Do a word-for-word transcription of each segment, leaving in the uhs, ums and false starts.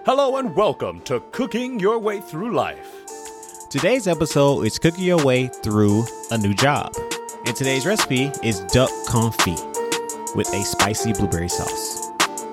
Hello and welcome to Cooking Your Way Through Life. Today's episode is cooking your way through a new job. And today's recipe is duck confit with a spicy blueberry sauce.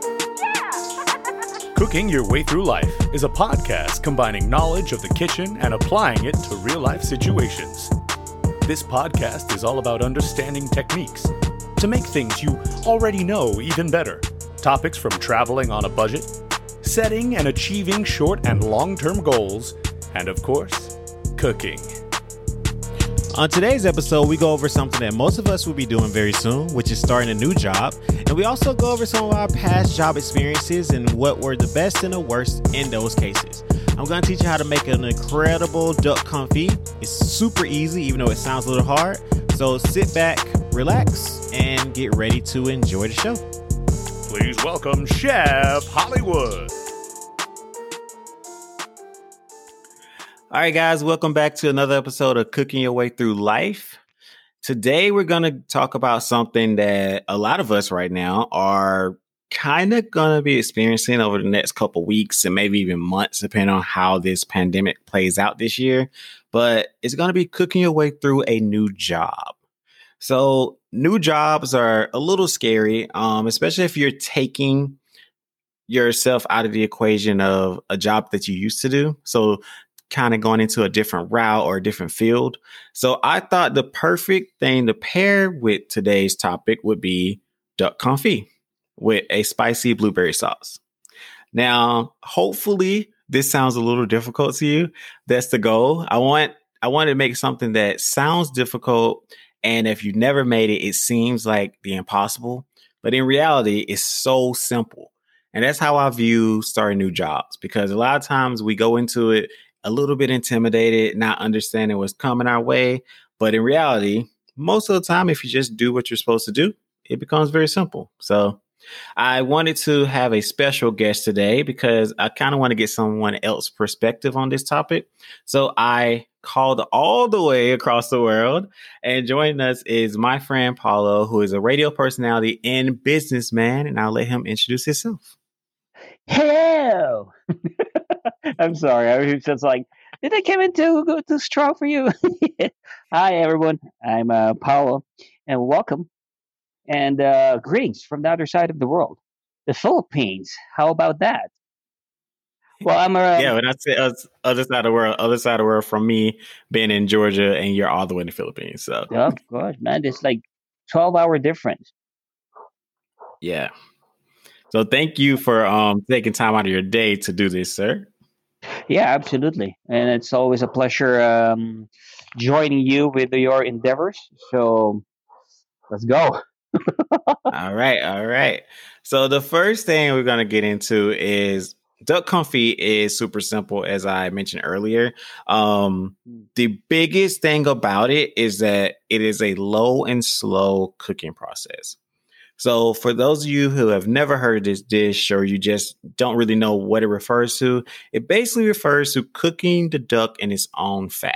Cooking Your Way Through Life is a podcast combining knowledge of the kitchen and applying it to real-life situations. This podcast is all about understanding techniques to make things you already know even better. Topics from traveling on a budget, setting and achieving short and long-term goals, and of course, cooking. On today's episode, we go over something that most of us will be doing very soon, which is starting a new job. And we also go over some of our past job experiences and what were the best and the worst in those cases. I'm going to teach you how to make an incredible duck confit. It's super easy, even though it sounds a little hard. So sit back, relax, and get ready to enjoy the show. Please welcome Chef Hollywood. All right, guys, welcome back to another episode of Cooking Your Way Through Life. Today, we're going to talk about something that a lot of us right now are kind of going to be experiencing over the next couple weeks and maybe even months, depending on how this pandemic plays out this year. But it's going to be cooking your way through a new job. So new jobs are a little scary, um, especially if you're taking yourself out of the equation of a job that you used to do. So kind of going into a different route or a different field. So I thought the perfect thing to pair with today's topic would be duck confit with a spicy blueberry sauce. Now, hopefully this sounds a little difficult to you. That's the goal. I want, I want to make something that sounds difficult. And if you never made it, it seems like the impossible. But in reality, it's so simple. And that's how I view starting new jobs, because a lot of times we go into it a little bit intimidated, not understanding what's coming our way. But in reality, most of the time, if you just do what you're supposed to do, it becomes very simple. So I wanted to have a special guest today because I kind of want to get someone else's perspective on this topic. So I called all the way across the world, and joining us is my friend Paulo, who is a radio personality and businessman. And I'll let him introduce himself. Hello. I'm sorry. I was just like, did I come in too, go too strong for you? Hi, everyone. I'm uh, Paulo, and welcome. And uh, greetings from the other side of the world, the Philippines. How about that? Well, I'm a yeah. When I say us, other side of the world, other side of the world from me being in Georgia, and you're all the way in the Philippines. So, oh, of course, man, it's like twelve hour difference. Yeah. So, thank you for um taking time out of your day to do this, sir. Yeah, absolutely. And it's always a pleasure um, joining you with your endeavors. So let's go. all right. All right. So the first thing we're going to get into is duck confit is super simple, as I mentioned earlier. Um, the biggest thing about it is that it is a low and slow cooking process. So for those of you who have never heard of this dish, or you just don't really know what it refers to, it basically refers to cooking the duck in its own fat.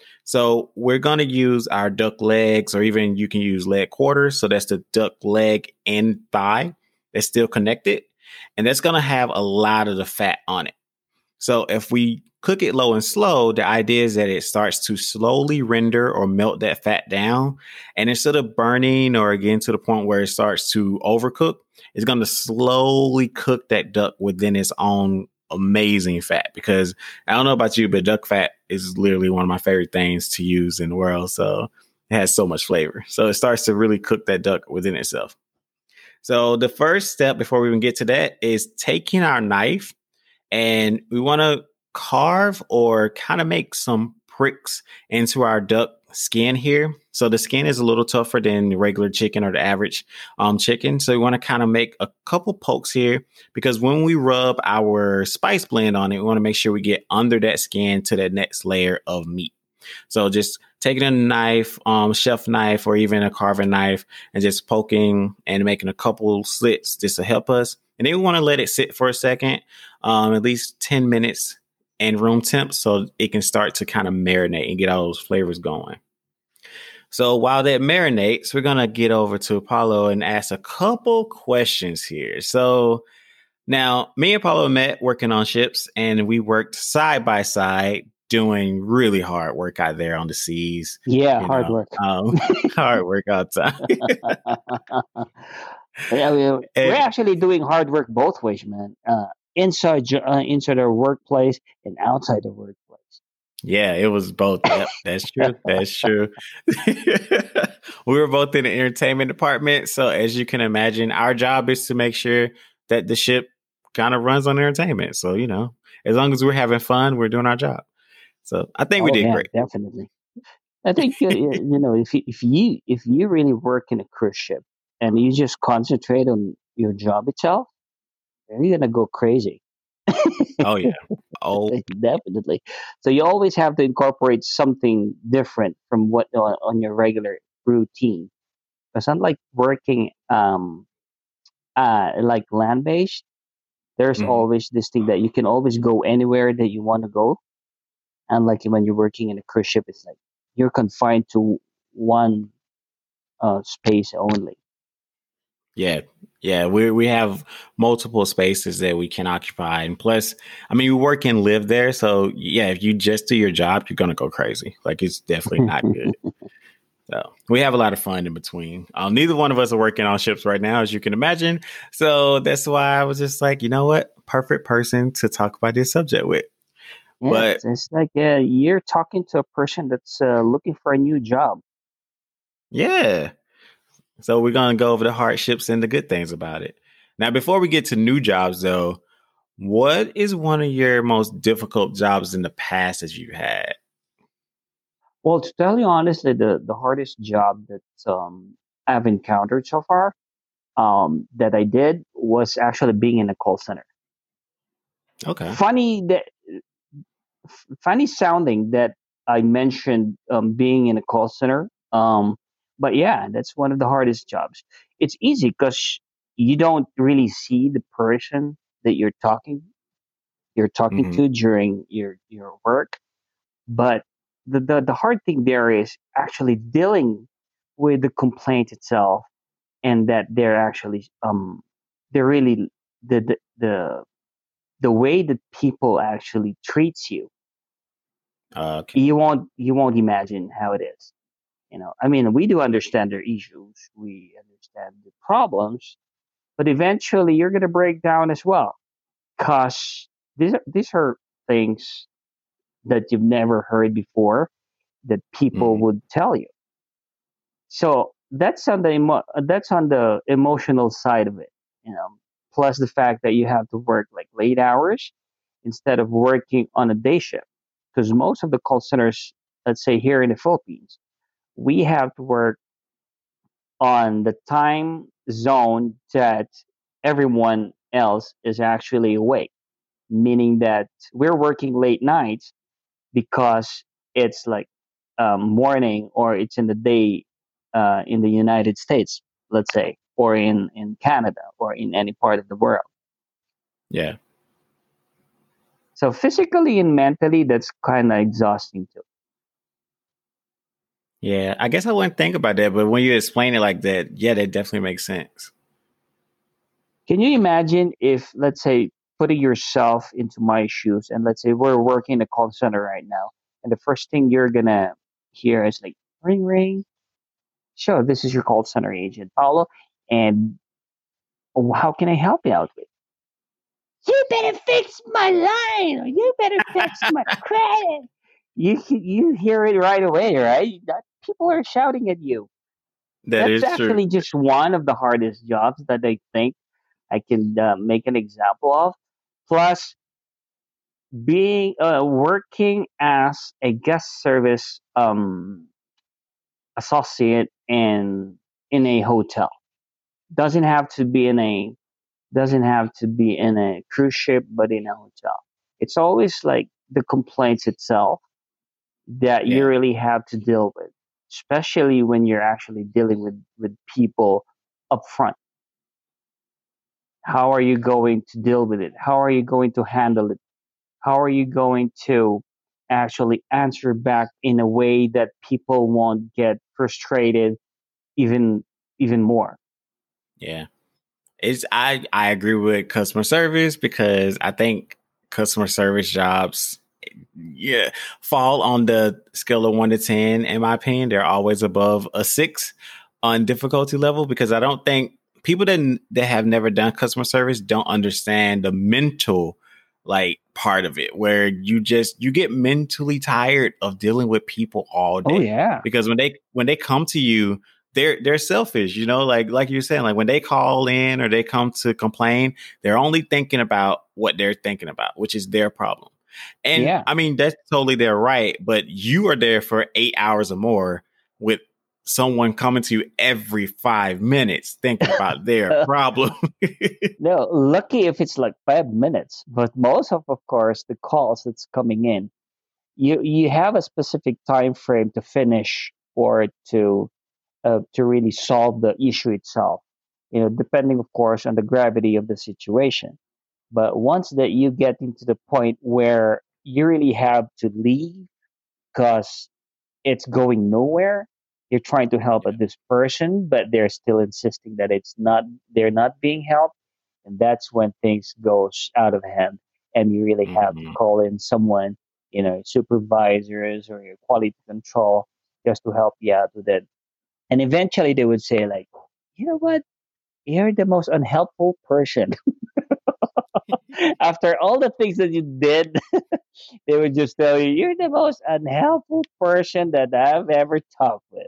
So we're going to use our duck legs, or even you can use leg quarters. So that's the duck leg and thigh that's still connected. And that's going to have a lot of the fat on it. So if we cook it low and slow, the idea is that it starts to slowly render or melt that fat down. And instead of burning or getting to the point where it starts to overcook, it's going to slowly cook that duck within its own amazing fat. Because I don't know about you, but duck fat is literally one of my favorite things to use in the world. So it has so much flavor. So it starts to really cook that duck within itself. So the first step before we even get to that is taking our knife, and we want to carve or kind of make some pricks into our duck skin here. So the skin is a little tougher than the regular chicken or the average um, chicken. So we want to kind of make a couple pokes here, because when we rub our spice blend on it, we want to make sure we get under that skin to that next layer of meat. So just taking a knife, um, chef knife, or even a carving knife, and just poking and making a couple slits just to help us. And then we want to let it sit for a second, um, at least ten minutes in room temp, so it can start to kind of marinate and get all those flavors going. So while that marinates, we're going to get over to Paulo and ask a couple questions here. So Now, me and Paulo met working on ships, and we worked side by side doing really hard work out there on the seas. Yeah, You hard know, work. um, hard work outside. Yeah, we, we're and actually doing hard work both ways, man. Uh, inside jo- uh, inside our workplace and outside the workplace. yeah, it was both. Yep, that's true. That's true. We were both in the entertainment department. So, as you can imagine, our job is to make sure that the ship kind of runs on entertainment. So, you know, as long as we're having fun, we're doing our job. So, I think we Oh did yeah, great. definitely. I think uh, y- you know if you, if you if you really work in a cruise ship and you just concentrate on your job itself, you're gonna go crazy. Oh, yeah. Oh, Definitely. So you always have to incorporate something different from what on, on your regular routine. Because unlike working um uh like land based, there's mhm. always this thing that you can always go anywhere that you want to go. Unlike when you're working in a cruise ship, it's like you're confined to one uh space only. Yeah. Yeah. We we have multiple spaces that we can occupy. And plus, I mean, we work and live there. So, yeah, if you just do your job, you're going to go crazy. Like, it's definitely not good. So we have a lot of fun in between. Um, neither one of us are working on ships right now, as you can imagine. So that's why I was just like, you know what? Perfect person to talk about this subject with. Yeah, But it's, it's like uh, you're talking to a person that's uh, looking for a new job. yeah. So we're going to go over the hardships and the good things about it. Now, before we get to new jobs, though, what is one of your most difficult jobs in the past that you had? Well, to tell you honestly, the, the hardest job that um, I've encountered so far um, that I did was actually being in a call center. Okay. Funny that funny sounding that I mentioned um, being in a call center. Um, but yeah, that's one of the hardest jobs. It's easy because you don't really see the person that you're talking you're talking hmm to during your your work. But the, the the hard thing there is actually dealing with the complaint itself, and that they're actually um they're really the the the, the way that people actually treats you. Okay. You won't you won't imagine how it is. You know, I mean, we do understand their issues, we understand the problems, but eventually you're gonna break down as well, cause these are, these are things that you've never heard before that people hmm would tell you. So that's on the emo- that's on the emotional side of it, you know. Plus the fact that you have to work like late hours instead of working on a day shift, because most of the call centers, let's say here in the Philippines, we have to work on the time zone that everyone else is actually awake, meaning that we're working late nights because it's like um, morning or it's in the day uh, in the United States, let's say, or in, in Canada or in any part of the world. Yeah. So physically and mentally, that's kind of exhausting too. Yeah. I guess I wouldn't think about that, but when you explain it like that, yeah, that definitely makes sense. Can you imagine if, let's say, putting yourself into my shoes, and let's say we're working in a call center right now, and the first thing you're gonna hear is like ring ring. Sure, this is your call center agent, Paulo, and oh, how can I help you out with? You better fix my line, or you better fix my credit. You you hear it right away, right? That people are shouting at you. That That's is true. actually just one of the hardest jobs that I think I can uh, make an example of. Plus, being uh, working as a guest service um, associate in in a hotel doesn't have to be in a doesn't have to be in a cruise ship, but in a hotel. It's always like the complaints itself that you Yeah. really have to deal with, especially when you're actually dealing with, with people up front. How are you going to deal with it? How are you going to handle it? How are you going to actually answer back in a way that people won't get frustrated even even more? Yeah. It's I I agree with customer service because I think customer service jobs, yeah, fall on the scale of one to ten. In my opinion, they're always above a six on difficulty level because I don't think people that that have never done customer service don't understand the mental like part of it, where you just you get mentally tired of dealing with people all day. Oh yeah, Because when they when they come to you, they're they're selfish, you know, like like you're saying, like when they call in or they come to complain, they're only thinking about what they're thinking about, which is their problem. And yeah. I mean, that's totally their right, but you are there for eight hours or more with someone coming to you every five minutes thinking about their problem. No, lucky if it's like five minutes, but most of, of course, the calls that's coming in, you you have a specific time frame to finish or to uh, to really solve the issue itself. You know, depending, of course, on the gravity of the situation. But once that you get into the point where you really have to leave because it's going nowhere, you're trying to help Yeah. this person, but they're still insisting that it's not, they're not being helped. And that's when things goes out of hand and you really have to Mhm. call in someone, you know, supervisors or your quality control just to help you out with it. And eventually they would say like, you know what? You're the most unhelpful person. After all the things that you did, they would just tell you, you're the most unhelpful person that I've ever talked with.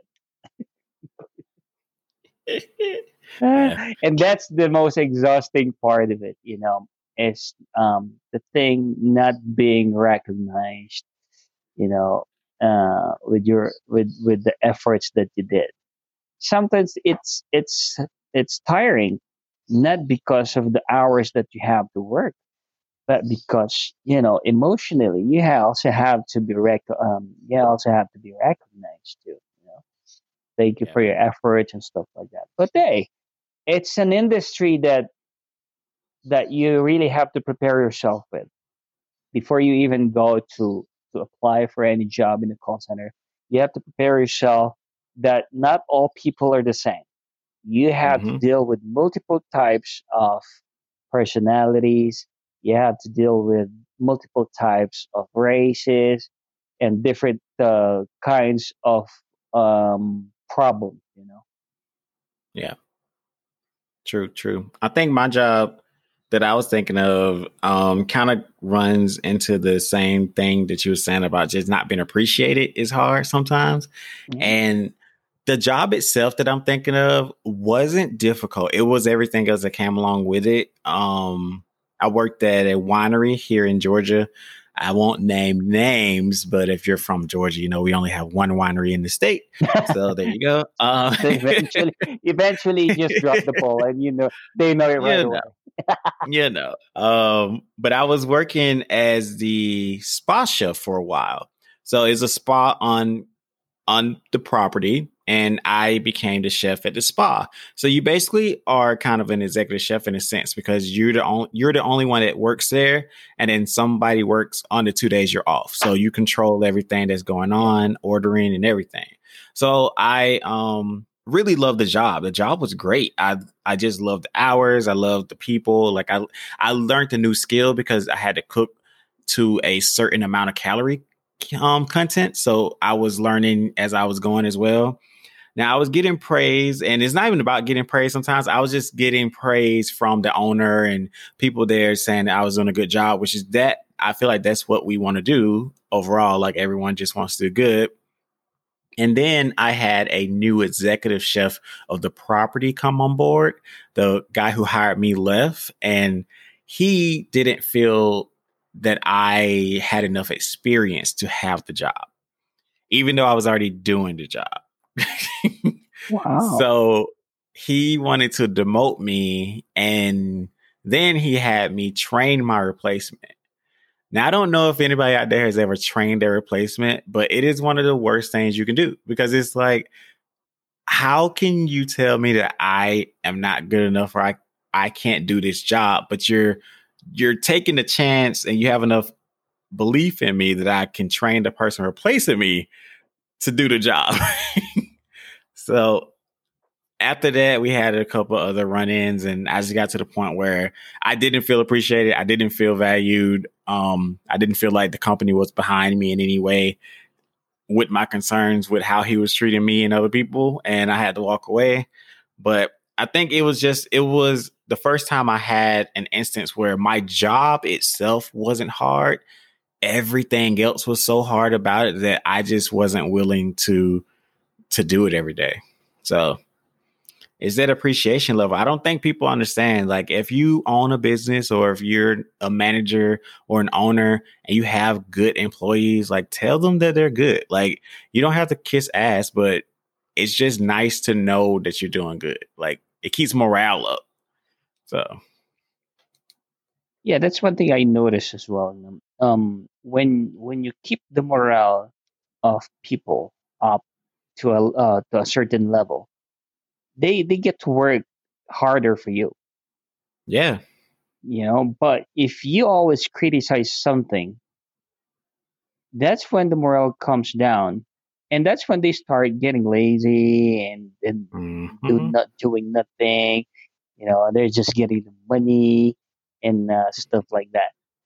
Yeah. And that's the most exhausting part of it, you know, is um, the thing not being recognized, you know, uh, with your with with the efforts that you did. Sometimes it's it's it's tiring, not because of the hours that you have to work, but because you know emotionally you ha- also have to be rec- um, you also have to be recognized too. You know, thank you Yeah. for your efforts and stuff like that. But hey, it's an industry that that you really have to prepare yourself with before you even go to to apply for any job in the call center. You have to prepare yourself that not all people are the same. You have to Hmm. deal with multiple types of personalities. You have to deal with multiple types of races and different uh, kinds of um, problems. You know. Yeah. True, true. I think my job that I was thinking of um, kind of runs into the same thing that you were saying about just not being appreciated is hard sometimes. Yeah. And the job itself that I'm thinking of wasn't difficult. It was everything else that came along with it. Um, I worked at a winery here in Georgia. I won't name names, but if you're from Georgia, you know we only have one winery in the state. So there you go. Uh, So eventually, eventually, you just drop the ball, and you know they know it right you away. know, you know. Um, but I was working as the spa chef for a while. So it's a spa on on the property, and I became the chef at the spa. So you basically are kind of an executive chef in a sense because you're the only you're the only one that works there, and then somebody works on the two days you're off. So you control everything that's going on, ordering and everything. So I um really loved the job. The job was great. I I just loved the hours. I loved the people. Like I I learned a new skill because I had to cook to a certain amount of calorie um content. So I was learning as I was going as well. Now I was getting praise, and it's not even about getting praise. Sometimes I was just getting praise from the owner and people there saying that I was doing a good job, which is that I feel like that's what we want to do overall. Like everyone just wants to do good. And then I had a new executive chef of the property come on board. The guy who hired me left, and he didn't feel that I had enough experience to have the job, even though I was already doing the job. Wow. So he wanted to demote me, and then he had me train my replacement. Now, I don't know if anybody out there has ever trained their replacement, but it is one of the worst things you can do because it's like, how can you tell me that I am not good enough or I, I can't do this job, but you're you're taking the chance and you have enough belief in me that I can train the person replacing me to do the job. So after that, we had a couple other run-ins, and I just got to the point where I didn't feel appreciated. I didn't feel valued. Um, I didn't feel like the company was behind me in any way with my concerns with how he was treating me and other people, and I had to walk away. But I think it was just, it was the first time I had an instance where my job itself wasn't hard. Everything else was so hard about it that I just wasn't willing to to do it every day. So is that appreciation level? I don't think people understand. Like, if you own a business or if you're a manager or an owner and you have good employees, like, tell them that they're good. Like, you don't have to kiss ass, but it's just nice to know that you're doing good. Like, it keeps morale up. So Yeah, that's one thing I noticed as well. Um, when when you keep the morale of people up to a uh, to a certain level, they they get to work harder for you. yeah, You know, but if you always criticize something, that's when the morale comes down, and that's when they start getting lazy and and do hmm not doing nothing. You know, they're just getting the money and uh, stuff like that.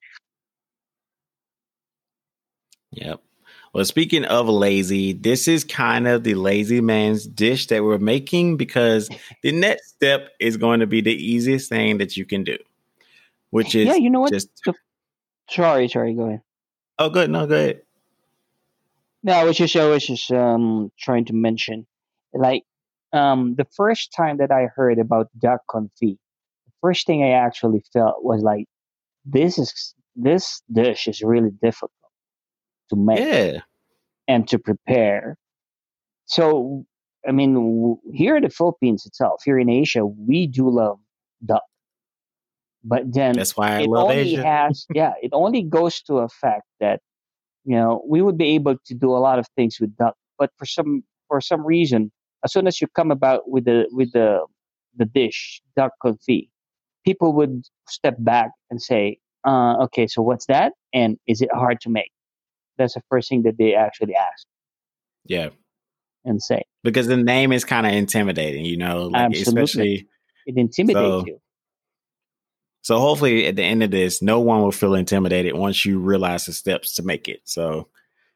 yep. Well, speaking of lazy, this is kind of the lazy man's dish that we're making, because the next step is going to be the easiest thing that you can do, which Yeah, is you know what? just, The, sorry, sorry, go ahead. oh, good. No, go ahead. No, I was just I was just um trying to mention, like, um the first time that I heard about duck confit, the first thing I actually felt was like, this is this dish is really difficult to make Yeah. and to prepare. So, I mean, w- here in the Philippines itself, here in Asia, we do love duck, but then That's why I it love only Asia. has, yeah, it only goes to a fact that, you know, we would be able to do a lot of things with duck, but for some for some reason, as soon as you come about with the with the the dish duck confit, people would step back and say, uh, "Okay, so what's that? And is it hard to make?" That's the first thing that they actually ask Yeah. and say. Because the name is kind of intimidating, you know, like, Absolutely, especially it intimidates so. you. So hopefully at the end of this, no one will feel intimidated once you realize the steps to make it. So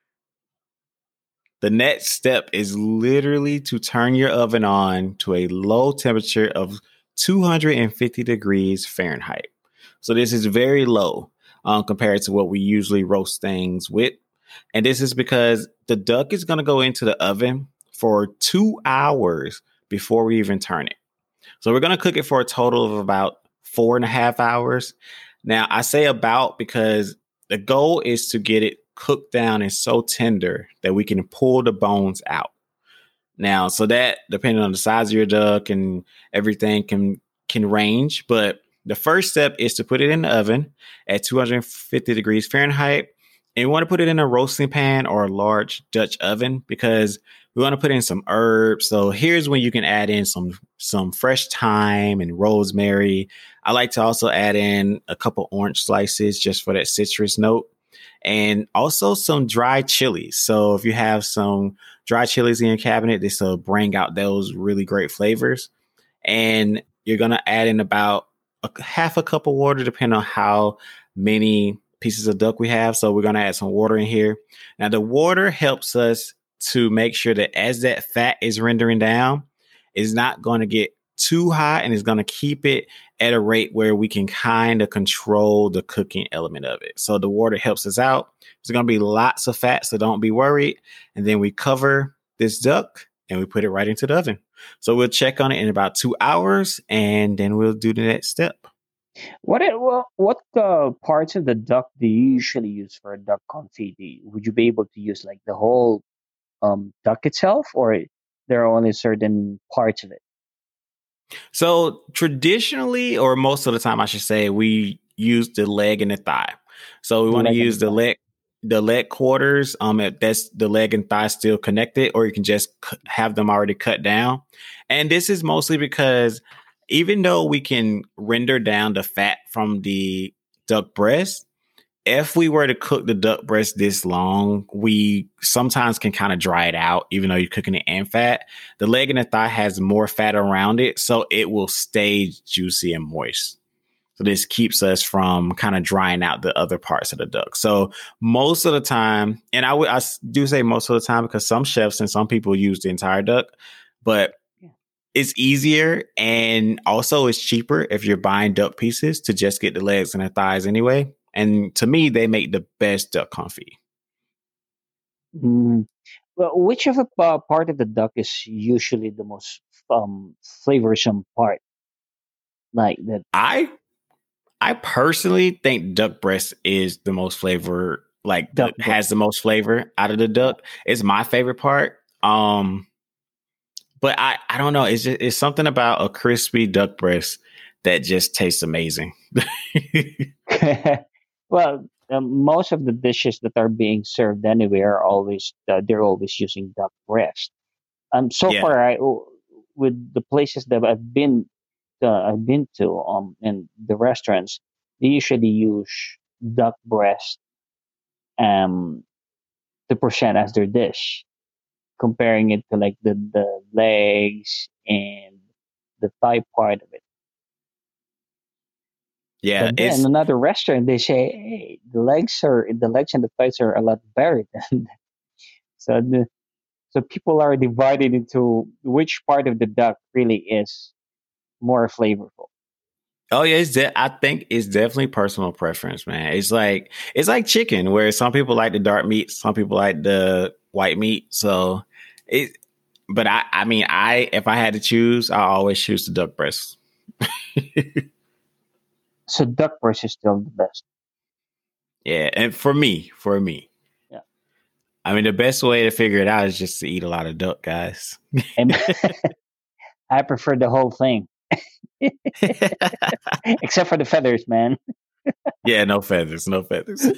the next step is literally to turn your oven on to a low temperature of two hundred fifty degrees Fahrenheit. So this is very low um, compared to what we usually roast things with. And this is because the duck is going to go into the oven for two hours before we even turn it. So we're going to cook it for a total of about four and a half hours. Now, I say about because the goal is to get it cooked down and so tender that we can pull the bones out. Now, so that, depending on the size of your duck and everything, can can range. But the first step is to put it in the oven at two hundred fifty degrees Fahrenheit. And you want to put it in a roasting pan or a large Dutch oven, because we want to put in some herbs. So here's when you can add in some some fresh thyme and rosemary. I like to also add in a couple orange slices just for that citrus note, and also some dry chilies. So if you have some dry chilies in your cabinet, this will bring out those really great flavors. And you're going to add in about a half a cup of water, depending on how many pieces of duck we have. So we're going to add some water in here. Now, the water helps us to make sure that as that fat is rendering down, it's not going to get too hot, and it's going to keep it at a rate where we can kind of control the cooking element of it. So the water helps us out. There's going to be lots of fat, so don't be worried. And then we cover this duck and we put it right into the oven. So we'll check on it in about two hours, and then we'll do the next step. What it, well, what uh, parts of the duck do you usually use for a duck confit? Do you- Would you be able to use like the whole um, duck itself, or there are only certain parts of it? So traditionally, or most of the time, I should say, we use the leg and the thigh. So we The want to leg and use the the thigh. leg, the leg quarters. Um, if that's the leg and thigh still connected, or you can just c- have them already cut down. And this is mostly because even though we can render down the fat from the duck breast, if we were to cook the duck breast this long, we sometimes can kind of dry it out, even though you're cooking it in fat. The leg and the thigh has more fat around it, so it will stay juicy and moist. So this keeps us from kind of drying out the other parts of the duck. So most of the time, and I, w- I do say most of the time because some chefs and some people use the entire duck, but it's easier and also it's cheaper if you're buying duck pieces to just get the legs and the thighs anyway. And to me, they make the best duck confit. Mm. Well, which of the uh, part of the duck is usually the most um flavorsome part? Like that. I I personally think duck breast is the most flavor, like Duck the, has the most flavor out of the duck. It's my favorite part. Um, but I I don't know. It's just it's something about a crispy duck breast that just tastes amazing. Well, um, most of the dishes that are being served anywhere are always uh, they're always using duck breast. Um, so Yeah. far, I oh, with the places that I've been uh, I've been to um in the restaurants, they usually use duck breast um to present as their dish, comparing it to like the the legs and the thigh part of it. Yeah, But then it's another restaurant, they say, hey, the legs are the legs and the thighs are a lot better than that. So the, so people are divided into which part of the duck really is more flavorful. oh yeah, it's de- I think it's definitely personal preference, man. It's like it's like chicken, where some people like the dark meat, some people like the white meat. So it, but I, I mean, I if I had to choose, I always choose the duck breast. So duck breast is still the best. Yeah, and for me, for me, Yeah. I mean, the best way to figure it out is just to eat a lot of duck, guys. And I prefer the whole thing, except for the feathers, man. Yeah, no feathers, no feathers.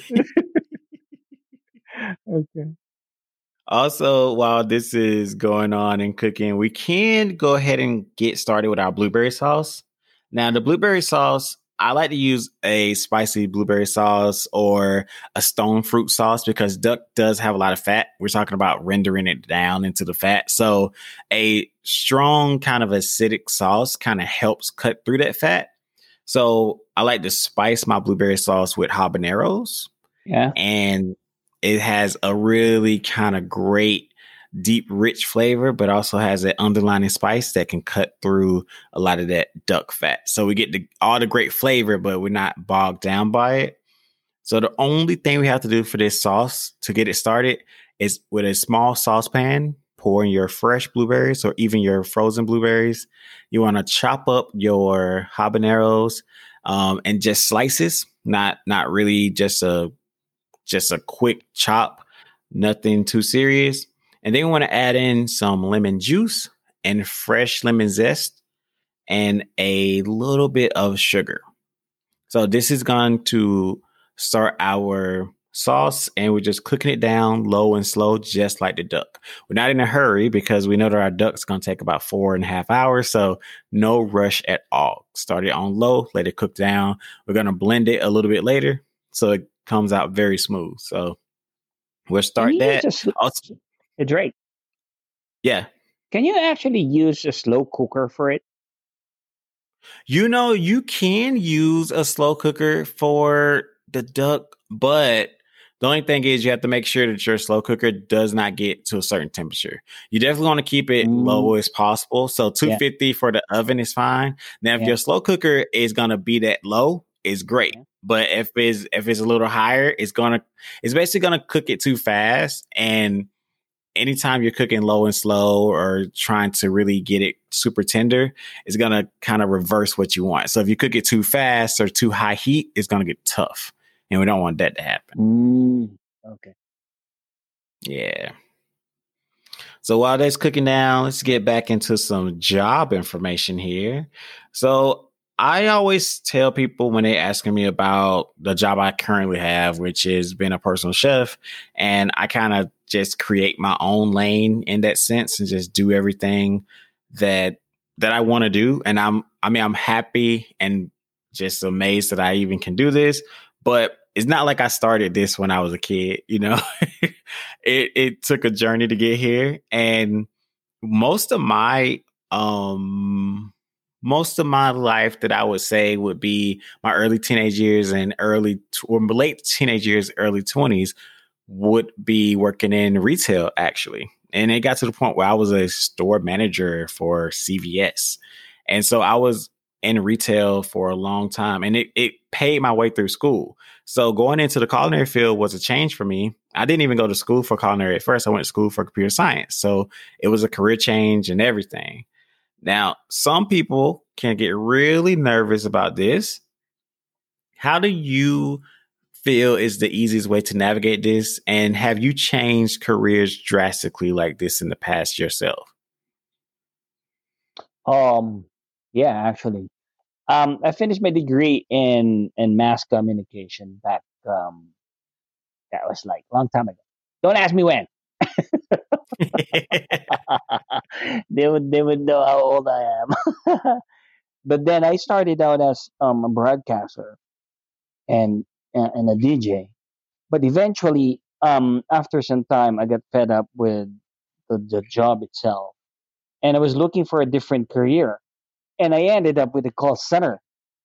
Okay. Also, while this is going on in cooking, we can go ahead and get started with our blueberry sauce. Now, the blueberry sauce, I like to use a spicy blueberry sauce or a stone fruit sauce because duck does have a lot of fat. We're talking about rendering it down into the fat. So a strong kind of acidic sauce kind of helps cut through that fat. So I like to spice my blueberry sauce with habaneros, Yeah. and it has a really kind of great, deep, rich flavor, but also has an underlying spice that can cut through a lot of that duck fat. So we get the, all the great flavor, but we're not bogged down by it. So the only thing we have to do for this sauce to get it started is with a small saucepan, pour in your fresh blueberries or even your frozen blueberries. You want to chop up your habaneros um, and just slices, not not really just a just a quick chop, nothing too serious. And then we want to add in some lemon juice and fresh lemon zest and a little bit of sugar. So this is going to start our sauce, and we're just cooking it down low and slow, just like the duck. We're not in a hurry because we know that our duck's going to take about four and a half hours. So no rush at all. Start it on low, let it cook down. We're going to blend it a little bit later so it comes out very smooth. So we'll Can start you use that. a sl- Also, uh, Drake? yeah. Can you actually use a slow cooker for it? You know, you can use a slow cooker for the duck, but the only thing is you have to make sure that your slow cooker does not get to a certain temperature. You definitely want to keep it Mm, low as possible. So yeah, two fifty for the oven is fine. Now, if yeah, your slow cooker is going to be that low, it's great. yeah. But if it's if it's a little higher, it's gonna it's basically gonna cook it too fast. And anytime you're cooking low and slow or trying to really get it super tender, it's going to kind of reverse what you want. So if you cook it too fast or too high heat, it's going to get tough. And we don't want that to happen. Mm, okay. Yeah. So while that's cooking down, let's get back into some job information here. So I always tell people when they asking me about the job I currently have, which is being a personal chef, and I kind of just create my own lane in that sense and just do everything that that I want to do. And I'm I mean I'm happy and just amazed that I even can do this. But it's not like I started this when I was a kid, you know. it it took a journey to get here, and most of my um most of my life that I would say would be my early teenage years and early tw- or late teenage years, early twenties would be working in retail actually. And it got to the point where I was a store manager for C V S. And so I was in retail for a long time, and it, it paid my way through school. So going into the culinary field was a change for me. I didn't even go to school for culinary at first. I went to school for computer science. So it was a career change and everything. Now, some people can get really nervous about this. How do you feel is the easiest way to navigate this? And have you changed careers drastically like this in the past yourself? Um, yeah, actually, um, I finished my degree in in mass communication back. Um, that was like a long time ago. Don't ask me when. they would they would know how old I am. But then I started out as um, a broadcaster and and a D J. But eventually, um, after some time, I got fed up with the, the job itself, and I was looking for a different career. And I ended up with a call center.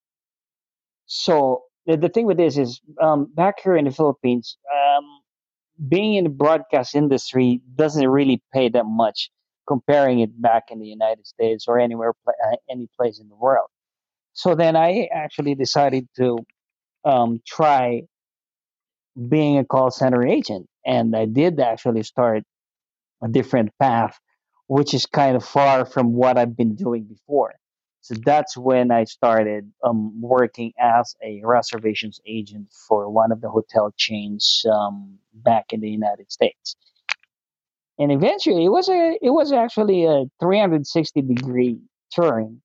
So the, the thing with this is, um, back here in the Philippines, um, being in the broadcast industry doesn't really pay that much comparing it back in the United States or anywhere, pla- uh, any place in the world. So then I actually decided to um, try being a call center agent, and I did actually start a different path, which is kind of far from what I've been doing before. So that's when I started um, working as a reservations agent for one of the hotel chains um, back in the United States. And eventually, it was a it was actually a three hundred sixty degree turn,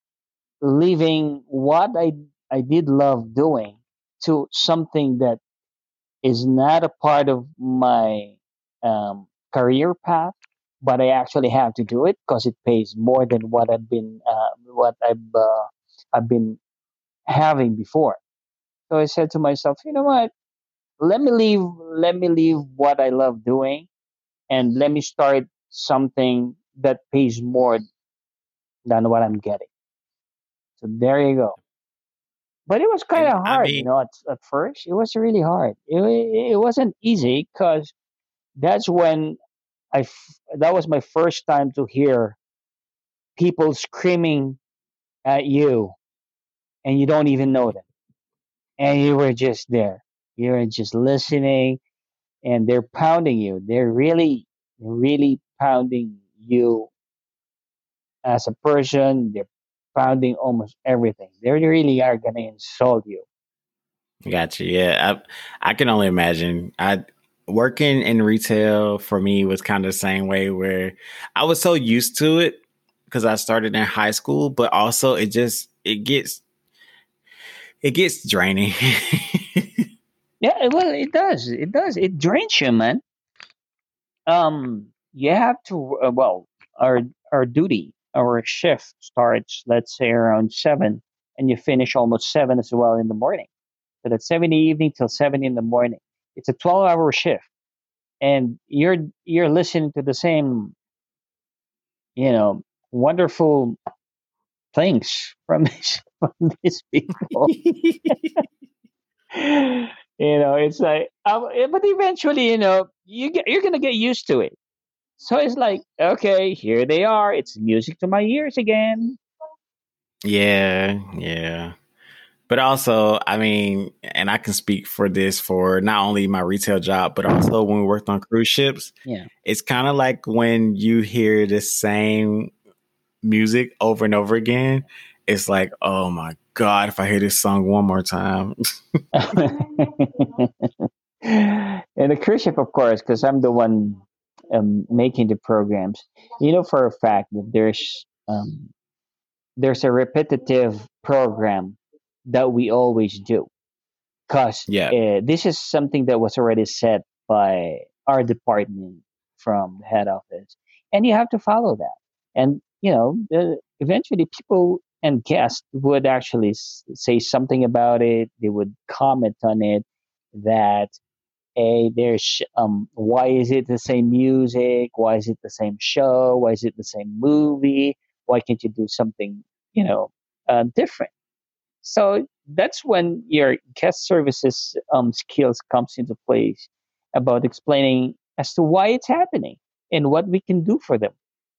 leaving what I I did love doing to something that is not a part of my um, career path, but I actually have to do it because it pays more than what I've been uh, what I've uh, I've been having before. So I said to myself, you know what? Let me leave. Let me leave what I love doing, and let me start something that pays more than what I'm getting. So there you go. But it was kind And of I hard, you mean, know. At, at first, it was really hard. It it wasn't easy because that's when I f- that was my first time to hear people screaming at you and you don't even know them. And you were just there. You were just listening and they're pounding you. They're really, really pounding you as a person. They're pounding almost everything. They really are going to insult you. gotcha. Yeah, I I can only imagine. I working in retail for me was kind of the same way where I was so used to it because I started in high school, but also it just it gets it gets draining. Yeah, well, it does. It does. It drains you, man. Um, you have to, uh, well, our, our duty, our shift starts, let's say around seven, and you finish almost seven as well in the morning. So that's seven in the evening till seven in the morning. It's a twelve hour shift, and you're you're listening to the same, you know, wonderful things from these, from these people. You know, it's like, uh, but eventually, you know, you get, you're gonna get used to it. So it's like, okay, here they are. It's music to my ears again. Yeah, yeah. But also, I mean, and I can speak for this for not only my retail job, but also when we worked on cruise ships. Yeah. It's kind of like when you hear the same music over and over again. It's like, oh my God, if I hear this song one more time. And the cruise ship, of course, because I'm the one um, making the programs. You know for a fact that there's um, there's a repetitive program that we always do because Yeah. uh, this is something that was already set by our department from the head office, and you have to follow that. And you know, the, eventually, people and guests would actually s- say something about it. They would comment on it, that hey, there's um, why is it the same music? Why is it the same show? Why is it the same movie? Why can't you do something, you know, uh, different? So that's when your guest services um, skills comes into place about explaining as to why it's happening and what we can do for them.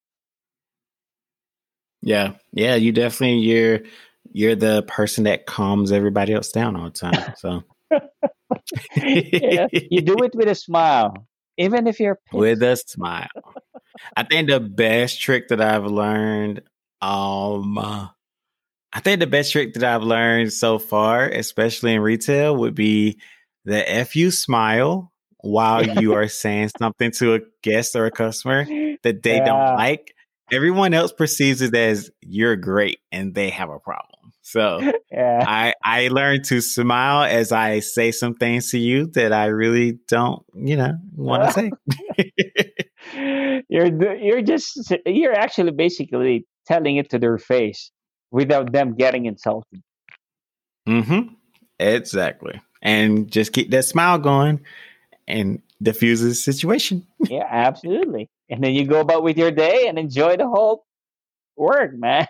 Yeah, yeah, you definitely you're you're the person that calms everybody else down all the time. So Yeah, you do it with a smile, even if you're with pissed. a smile. I think the best trick that I've learned, um, uh, I think the best trick that I've learned so far, especially in retail, would be the F you smile while you are saying something to a guest or a customer that they don't Yeah, like. Everyone else perceives it as you're great and they have a problem. So yeah. I I learned to smile as I say some things to you that I really don't, you know, want to say. you're the- you're just you're actually basically telling it to their face without them getting insulted. Mm-hmm. Exactly. And just keep that smile going and diffuse the situation. Yeah, absolutely. And then you go about with your day and enjoy the whole work, man.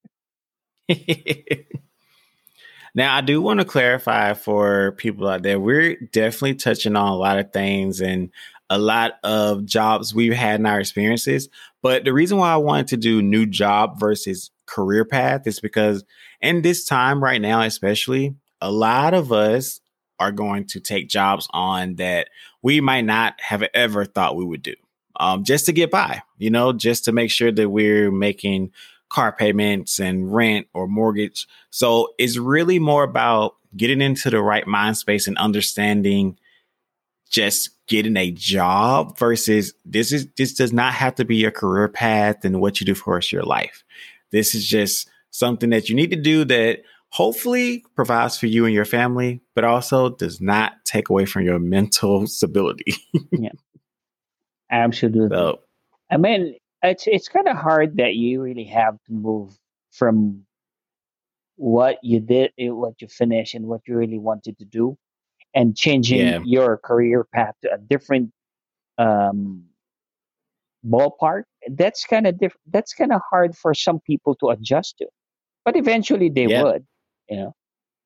Now, I do want to clarify for people out there, we're definitely touching on a lot of things and a lot of jobs we've had in our experiences. But the reason why I wanted to do new job versus career path is because in this time right now, especially, a lot of us are going to take jobs on that we might not have ever thought we would do. Um, just to get by, you know, just to make sure that we're making car payments and rent or mortgage. So it's really more about getting into the right mind space and understanding just getting a job versus this is this does not have to be your career path and what you do for the rest of your life. This is just something that you need to do that hopefully provides for you and your family, but also does not take away from your mental stability. Yeah, absolutely. So I mean, it's it's kind of hard that you really have to move from what you did, eh, what you finished, and what you really wanted to do, and changing yeah. your career path to a different um, ballpark. That's kind of diff- That's kind of hard for some people to adjust to, but eventually they Yeah. would. You know.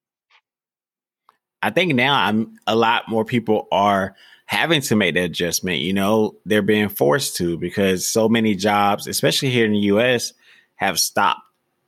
I think now I'm a lot more people are having to make that adjustment. You know, they're being forced to because so many jobs, especially here in the U S, have stopped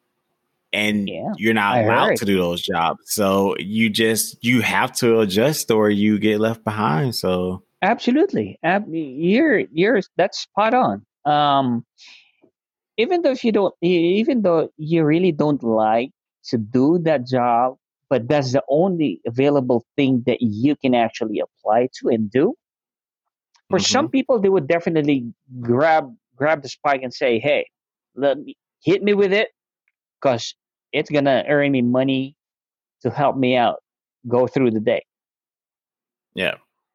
and Yeah, you're not I allowed heard. to do those jobs. So you just you have to adjust or you get left behind. So Absolutely. Ab- you're you're that's spot on. Um, even though if you don't, e- even though you really don't like to do that job, but that's the only available thing that you can actually apply to and do. For some mhm. people, they would definitely grab grab the spike and say, "Hey, let me hit me with it, because it's gonna earn me money to help me out go through the day." Yeah.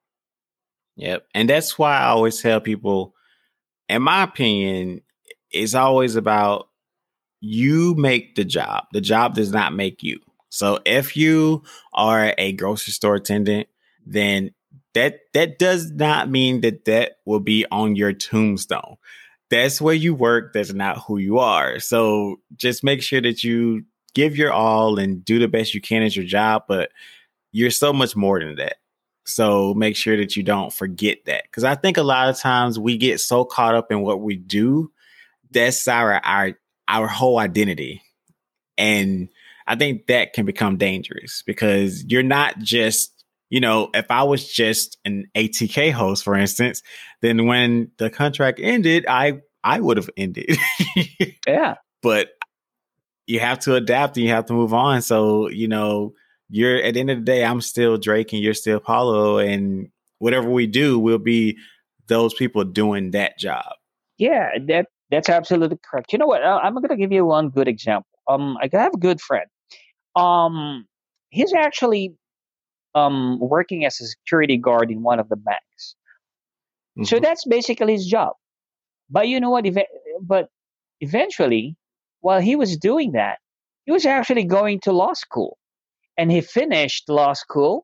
Yep. And that's why I always tell people, in my opinion, it's always about you make the job. The job does not make you. So if you are a grocery store attendant, then that that does not mean that that will be on your tombstone. That's where you work. That's not who you are. So just make sure that you give your all and do the best you can at your job. But you're so much more than that. So make sure that you don't forget that. Because I think a lot of times we get so caught up in what we do, that's our our our whole identity. And I think that can become dangerous because you're not just, you know, if I was just an A T K host, for instance, then when the contract ended, I I would have ended. Yeah, But you have to adapt and you have to move on. So, you know, you're at the end of the day, I'm still Drake and you're still Paulo. And whatever we do, we'll be those people doing that job. yeah, that that's absolutely correct. You know what? I- I'm gonna give you one good example. Um, I have a good friend. Um, he's actually um working as a security guard in one of the banks. So Mm-hmm. that's basically his job. But you know what? Eve- but eventually, while he was doing that, he was actually going to law school, and he finished law school.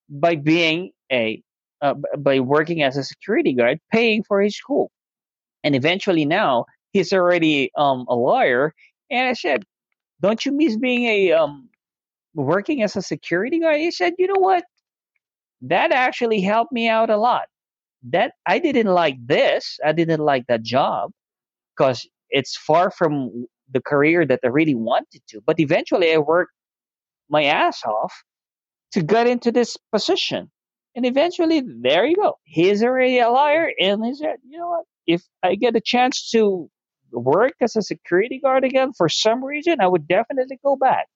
by being a uh, by working as a security guard, paying for his school, and eventually now he's already um, a lawyer. And I said, "Don't you miss being a um, working as a security guard?" He said, "You know what? That actually helped me out a lot. That I didn't like this. I didn't like that job because it's far from the career that I really wanted to. But eventually, I worked my ass off to get into this position. And eventually, there you go. He's already a lawyer, and he said, you know what? If I get a chance to work as a security guard again for some reason, I would definitely go back."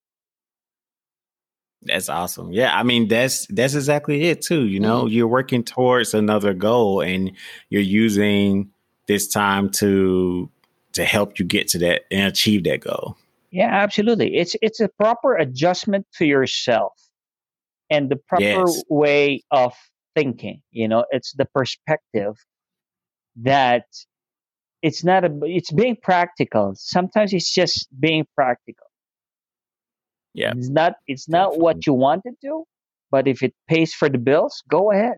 That's awesome. Yeah, I mean that's that's exactly it too. You know, Mm. you're working towards another goal, and you're using this time to to help you get to that and achieve that goal. Yeah, absolutely. It's it's a proper adjustment to yourself and the proper Yes. way of thinking. You know, it's the perspective that it's not a it's being practical. Sometimes it's just being practical. Yeah. It's not it's not Definitely. what you want to do, but if it pays for the bills, go ahead.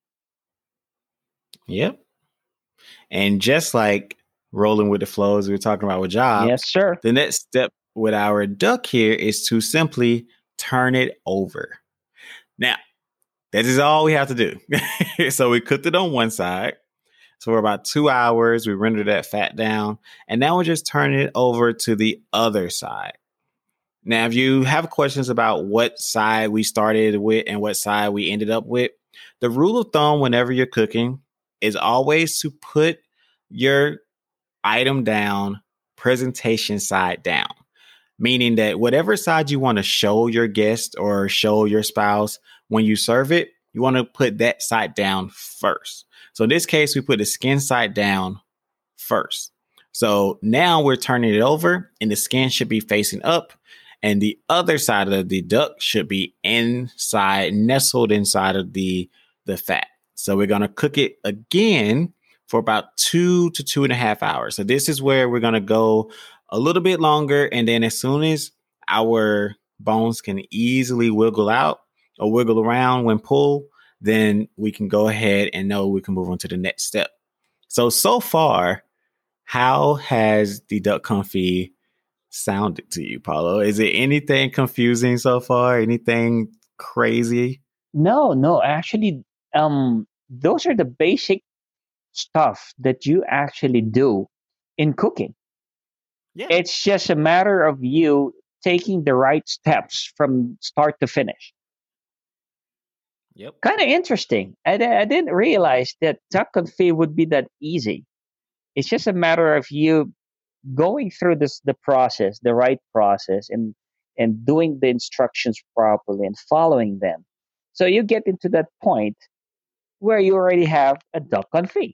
Yep. And just like rolling with the flow as we were talking about with Yes, jobs, sir. the next step with our duck here is to simply turn it over. Now, that is all we have to do. So we cooked it on one side. So for about two hours, we rendered that fat down. And now we're just turning it over to the other side. Now, if you have questions about what side we started with and what side we ended up with, the rule of thumb whenever you're cooking is always to put your item down, presentation side down, meaning that whatever side you want to show your guest or show your spouse when you serve it, you want to put that side down first. So in this case, we put the skin side down first. So now we're turning it over and the skin should be facing up and the other side of the duck should be inside, nestled inside of the, the fat. So we're going to cook it again for about two to two and a half hours. So this is where we're going to go a little bit longer. And then as soon as our bones can easily wiggle out or wiggle around when pulled, then we can go ahead and know we can move on to the next step. So, so far, how has the duck confit sounded to you, Paulo? Is it anything confusing so far? Anything crazy? No, no, actually, um, those are the basic stuff that you actually do in cooking. Yeah. It's just a matter of you taking the right steps from start to finish. Yep. Kind of interesting. I, I didn't realize that duck confit would be that easy. It's just a matter of you going through this the process, the right process, and and doing the instructions properly and following them. So you get into that point where you already have a duck confit.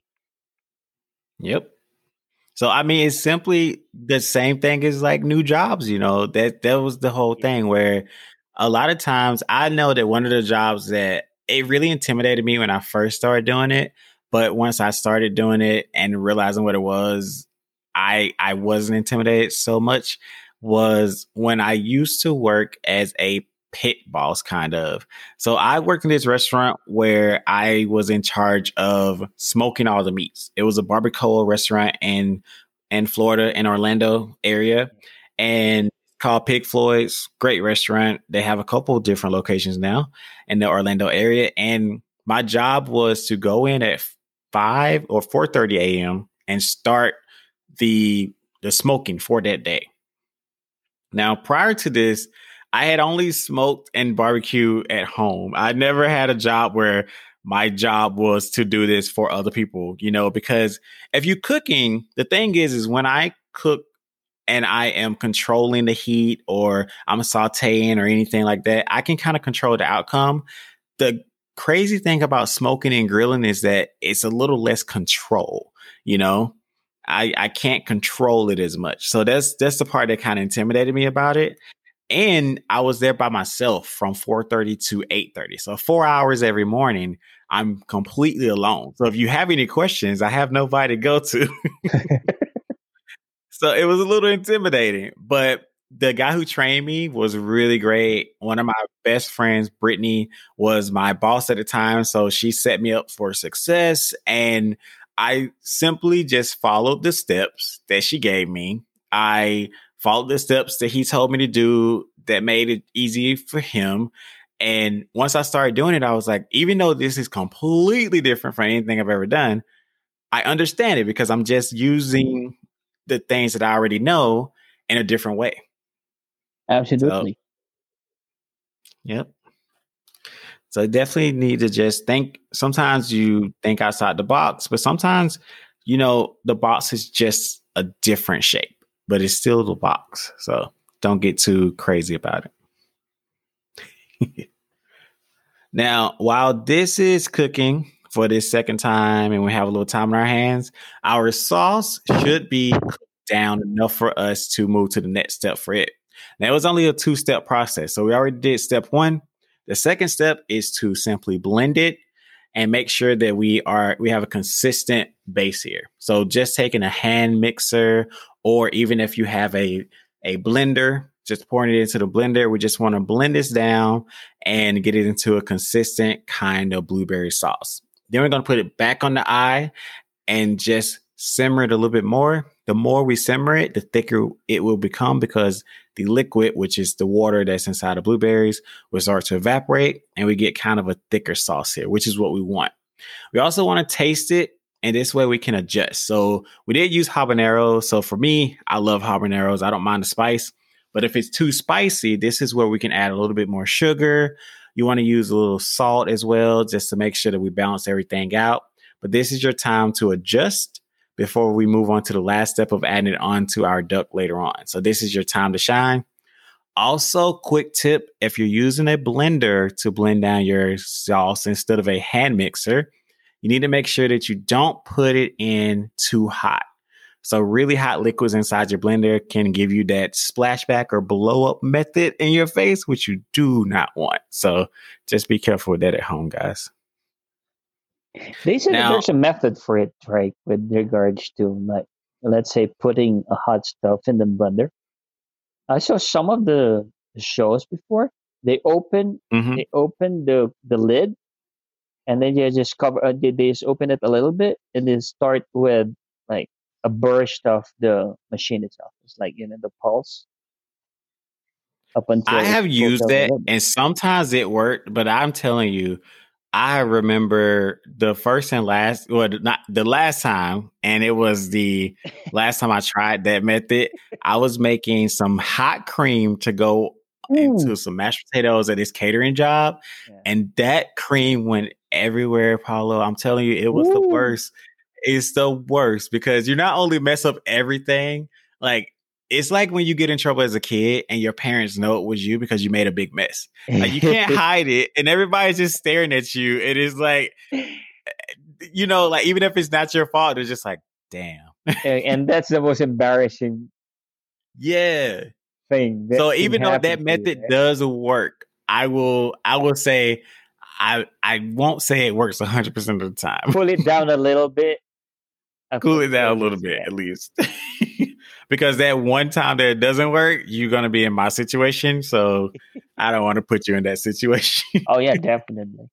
Yep. So I mean, it's simply the same thing as like new jobs. You know, that that was the whole thing where a lot of times I know that one of the jobs that it really intimidated me when I first started doing it, but once I started doing it and realizing what it was, I I wasn't intimidated so much. Was when I used to work as a pit boss, kind of. So I worked in this restaurant where I was in charge of smoking all the meats. It was a barbacoa restaurant in in Florida, in Orlando area, and called Pig Floyd's. Great restaurant. They have a couple different locations now in the Orlando area. And my job was to go in at five or four thirty a.m. and start the the smoking for that day. Now, prior to this, I had only smoked and barbecued at home. I never had a job where my job was to do this for other people, you know, because if you're cooking, the thing is, is when I cook and I am controlling the heat or I'm sauteing or anything like that, I can kind of control the outcome. The crazy thing about smoking and grilling is that it's a little less control, you know. I, I can't control it as much. So that's that's the part that kind of intimidated me about it. And I was there by myself from four thirty to eight thirty. So four hours every morning, I'm completely alone. So if you have any questions, I have nobody to go to. So it was a little intimidating, but the guy who trained me was really great. One of my best friends, Brittany, was my boss at the time. So she set me up for success. And I simply just followed the steps that she gave me. I followed the steps that he told me to do that made it easy for him. And once I started doing it, I was like, even though this is completely different from anything I've ever done, I understand it because I'm just using the things that I already know in a different way. Absolutely. So, yep. So definitely need to just think. Sometimes you think outside the box, but sometimes, you know, the box is just a different shape, but it's still the box. So don't get too crazy about it. Now, while this is cooking for this second time and we have a little time in our hands, our sauce should be cooked down enough for us to move to the next step for it. Now, it was only a two-step process. So we already did step one. The second step is to simply blend it and make sure that we are we have a consistent base here. So just taking a hand mixer, or even if you have a, a blender, just pouring it into the blender. We just want to blend this down and get it into a consistent kind of blueberry sauce. Then we're going to put it back on the eye and just simmer it a little bit more. The more we simmer it, the thicker it will become because the liquid, which is the water that's inside the blueberries, will start to evaporate and we get kind of a thicker sauce here, which is what we want. We also want to taste it, and this way we can adjust. So we did use habanero. So for me, I love habaneros. I don't mind the spice. But if it's too spicy, this is where we can add a little bit more sugar. You want to use a little salt as well, just to make sure that we balance everything out. But this is your time to adjust before we move on to the last step of adding it onto our duck later on. So this is your time to shine. Also, quick tip, if you're using a blender to blend down your sauce instead of a hand mixer, you need to make sure that you don't put it in too hot. So really hot liquids inside your blender can give you that splashback or blow up method in your face, which you do not want. So just be careful with that at home, guys. They said Now- that there's a method for it, right? With regards to, like, let's say, putting a hot stuff in the blender. I saw some of the shows before. They open, Mhm. they open the the lid, and then you just cover. Uh, they, they just open it a little bit, and then start with like a burst of the machine itself. It's like, you know, the pulse up until I it have pulls used out a that, little bit. and sometimes it worked, but I'm telling you, I remember the first and last, well, not the last time, and it was the last time I tried that method. I was making some hot cream to go into Ooh. some mashed potatoes at this catering job, Yeah. and that cream went everywhere, Paulo. I'm telling you, it was the Ooh. worst. It's the worst because you not only mess up everything, like it's like when you get in trouble as a kid and your parents know it was you because you made a big mess. Like you can't hide it, and everybody's just staring at you. It is like, you know, like even if it's not your fault, they're just like, damn. and, and that's the most embarrassing Yeah. thing. That So can even though happen that to you, method right? does work, I will I will say I I won't say it works one hundred percent of the time. Pull it down a little bit. up Cool it down a until little it's- bit yeah. at least. Because that one time that it doesn't work, you're going to be in my situation. So I don't want to put you in that situation. Oh yeah, definitely.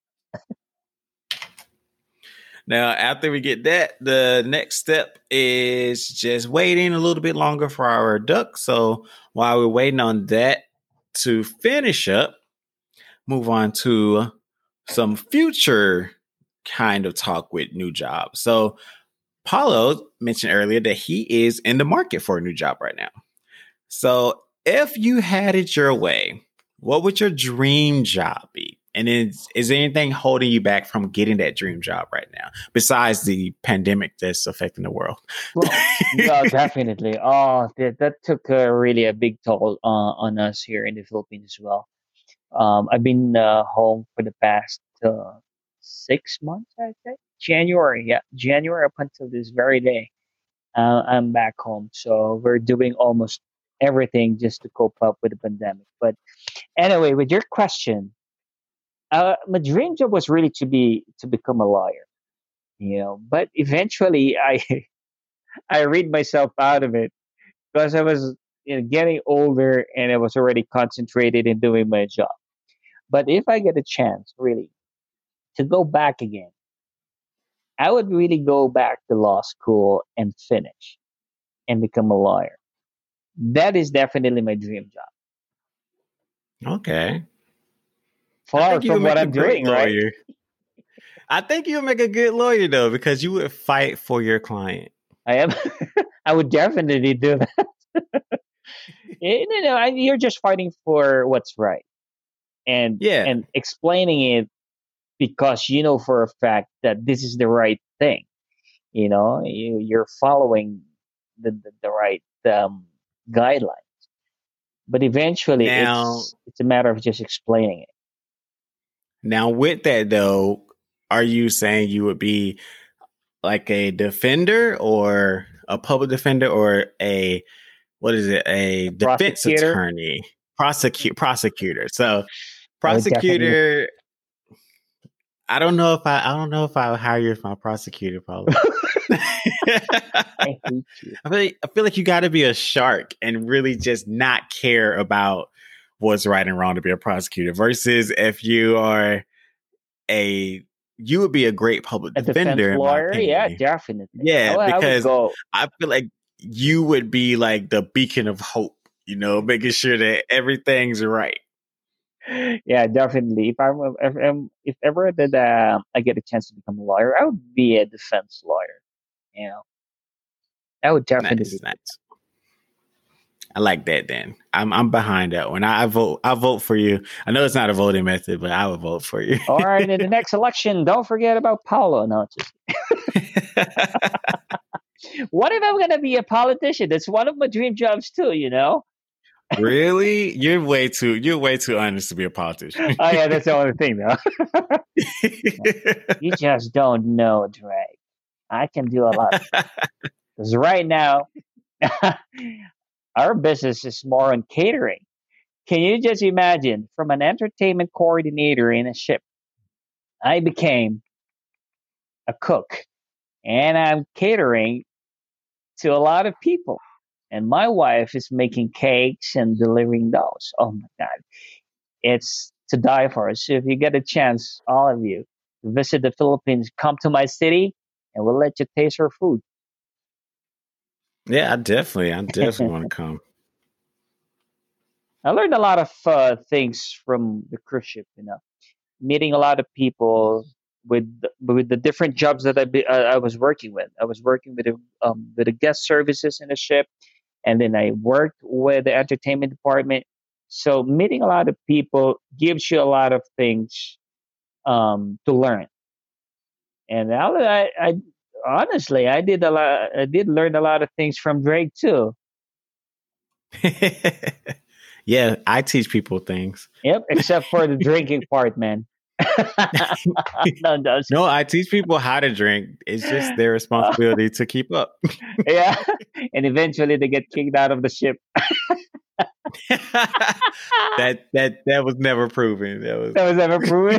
Now, after we get that, the next step is just waiting a little bit longer for our duck. So while we're waiting on that to finish up, move on to some future kind of talk with new jobs. So Paulo mentioned earlier that he is in the market for a new job right now. So if you had it your way, what would your dream job be? And is, is there anything holding you back from getting that dream job right now, besides the pandemic that's affecting the world? Well, yeah, definitely. Oh, that, that took uh, really a big toll uh, on us here in the Philippines as well. Um, I've been uh, home for the past uh, six months, I think. January, yeah, January up until this very day. Uh, I'm back home, so we're doing almost everything just to cope up with the pandemic. But anyway, with your question, uh, my dream job was really to be to become a lawyer, you know. But eventually, I I read myself out of it because I was you know, getting older and I was already concentrated in doing my job. But if I get a chance, really, to go back again, I would really go back to law school and finish and become a lawyer. That is definitely my dream job. Okay. Far from what I'm doing, right? I think you'll make a good lawyer though, because you would fight for your client. I am. I would definitely do that. you know, you're just fighting for what's right, and yeah, and explaining it because you know for a fact that this is the right thing. You know, you, you're following the the, the right um, guidelines. But eventually, now, it's it's a matter of just explaining it. Now, with that though, are you saying you would be like a defender or a public defender or a what is it? A, a defense prosecutor? attorney, prosecute prosecutor. So prosecutor. I don't know if I I don't know if I would hire you as my prosecutor, probably. I hate you. I feel like, I feel like you got to be a shark and really just not care about what's right and wrong to be a prosecutor. Versus if you are a you would be a great public a defender. Defense lawyer, yeah, definitely. Yeah, I, because I, I feel like you would be like the beacon of hope. You know, making sure that everything's right. Yeah, definitely. If I'm, if, I'm, if ever that uh, I get a chance to become a lawyer, I would be a defense lawyer. You know, I would definitely. Nice, nice. I like that. Then I'm I'm behind that one. I, I vote. I vote for you. I know it's not a voting method, but I would vote for you. All right, in the next election, don't forget about Paulo. No, just. What if I'm going to be a politician? That's one of my dream jobs too. You know. Really? You're way too you're way too honest to be a politician. Oh yeah, that's the only thing though. You just don't know, Drake. I can do a lot. Because right now, our business is more on catering. Can you just imagine from an entertainment coordinator in a ship, I became a cook and I'm catering to a lot of people. And my wife is making cakes and delivering those. Oh my God. It's to die for. So if you get a chance, all of you, to visit the Philippines, come to my city and we'll let you taste our food. Yeah, I definitely, I definitely want to come. I learned a lot of uh, things from the cruise ship, you know, meeting a lot of people with with the different jobs that I, be, uh, I was working with. I was working with a, um, with the guest services in the ship. And then I worked with the entertainment department. So meeting a lot of people gives you a lot of things um, to learn. And I, I, honestly, I did a lot. I did learn a lot of things from Drake too. Yeah, I teach people things. Yep, except for the drinking part, man. no, no, I teach people how to drink. It's just their responsibility to keep up. Yeah, and eventually they get kicked out of the ship. that that that was never proven. That was that was never proven.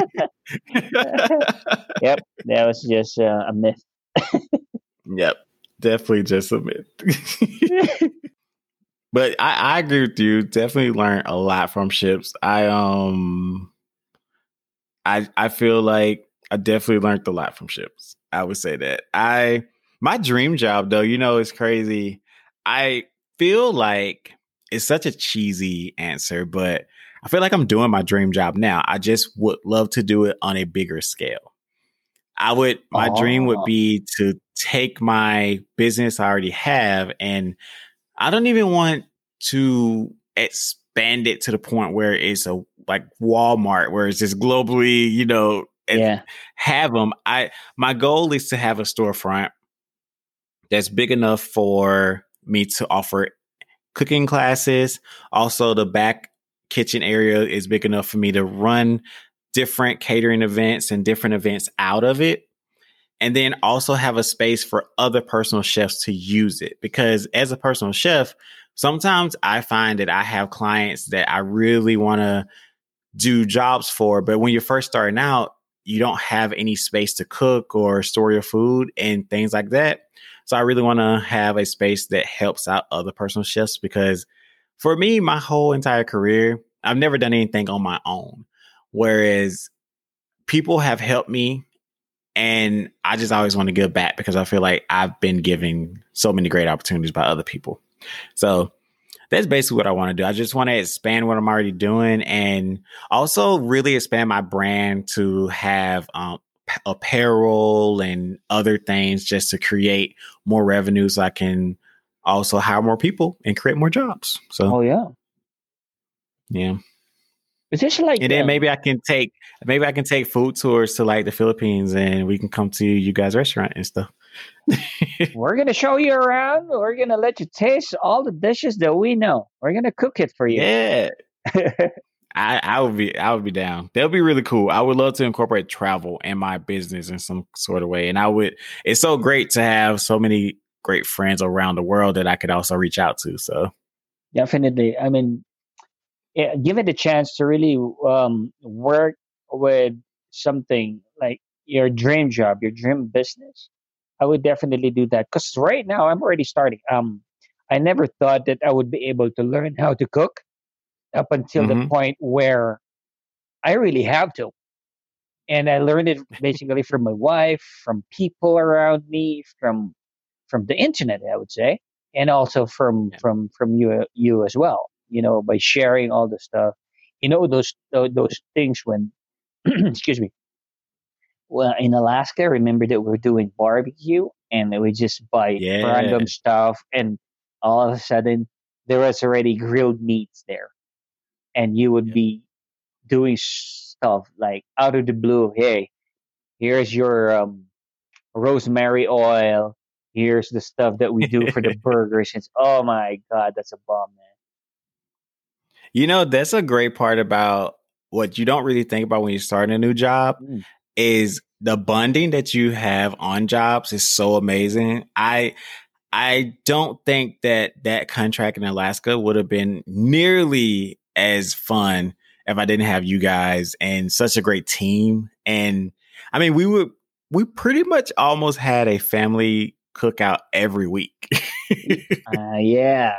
Yep, that was just uh, a myth. Yep, definitely just a myth. But I, I agree with you. Definitely learned a lot from ships. I um. I, I feel like I definitely learned a lot from ships. I would say that. I my dream job though, you know, it's crazy. I feel like it's such a cheesy answer, but I feel like I'm doing my dream job now. I just would love to do it on a bigger scale. I would my oh. dream would be to take my business I already have, and I don't even want to expand it to the point where it's a like Walmart, where it's just globally, you know, and yeah. have them. I my goal is to have a storefront that's big enough for me to offer cooking classes. Also, the back kitchen area is big enough for me to run different catering events and different events out of it. And then also have a space for other personal chefs to use it. Because as a personal chef, sometimes I find that I have clients that I really want to do jobs for, but when you're first starting out, you don't have any space to cook or store your food and things like that. So I really want to have a space that helps out other personal chefs because for me, my whole entire career, I've never done anything on my own. Whereas people have helped me and I just always want to give back because I feel like I've been given so many great opportunities by other people. So that's basically what I want to do. I just want to expand what I'm already doing and also really expand my brand to have um, apparel and other things just to create more revenue so I can also hire more people and create more jobs. So, Oh yeah. yeah. It's just like, And then um, maybe I can take maybe I can take food tours to like the Philippines and we can come to you guys' restaurant and stuff. we're gonna show you around. We're gonna let you taste all the dishes that we know. We're gonna cook it for you. Yeah. I, I would be I would be down. That would be really cool. I would love to incorporate travel in my business in some sort of way. And I would it's so great to have so many great friends around the world that I could also reach out to. So Definitely. I mean, yeah, give it a chance to really um, work with something like your dream job, your dream business. I would definitely do that because right now I'm already starting. Um, I never thought that I would be able to learn how to cook up until the mhm. point where I really have to. And I learned it basically from my wife, from people around me, from from the internet, I would say, and also from Yeah. from from you you as well. You know, by sharing all the stuff. You know those tho- those things when, excuse me. Well, in Alaska, remember that we're doing barbecue and we just buy Yeah. random stuff, and all of a sudden there was already grilled meats there, and you would Yep. be doing stuff like out of the blue. Hey, here's your um, rosemary oil. Here's the stuff that we do for the burgers. It's oh my god, that's a bomb, You know, that's a great part about what you don't really think about when you start a new job man. Mm. is the bonding that you have on jobs is so amazing. I I don't think that that contract in Alaska would have been nearly as fun if I didn't have you guys and such a great team. And I mean, we would we pretty much almost had a family cookout every week. Uh, yeah,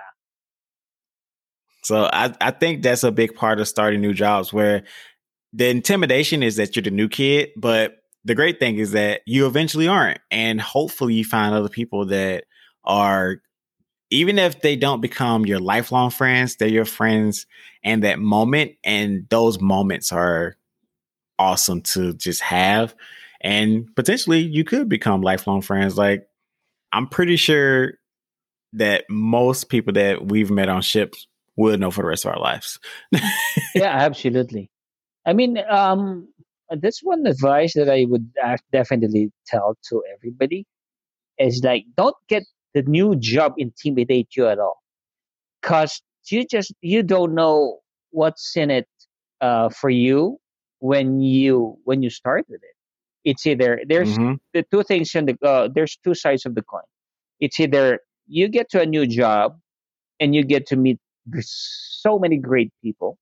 So I, I think that's a big part of starting new jobs where the intimidation is that you're the new kid, but the great thing is that you eventually aren't. And hopefully you find other people that are, even if they don't become your lifelong friends, they're your friends in that moment. And those moments are awesome to just have. And potentially you could become lifelong friends. Like I'm pretty sure that most people that we've met on ships would know for the rest of our lives. yeah, absolutely. I mean, um, that's one advice that I would act- definitely tell to everybody is like, don't get the new job intimidate you at all, cause you just you don't know what's in it uh, for you when you when you start with it. It's either there's hmm the two things in the uh, there's two sides of the coin. It's either you get to a new job and you get to meet so many great people,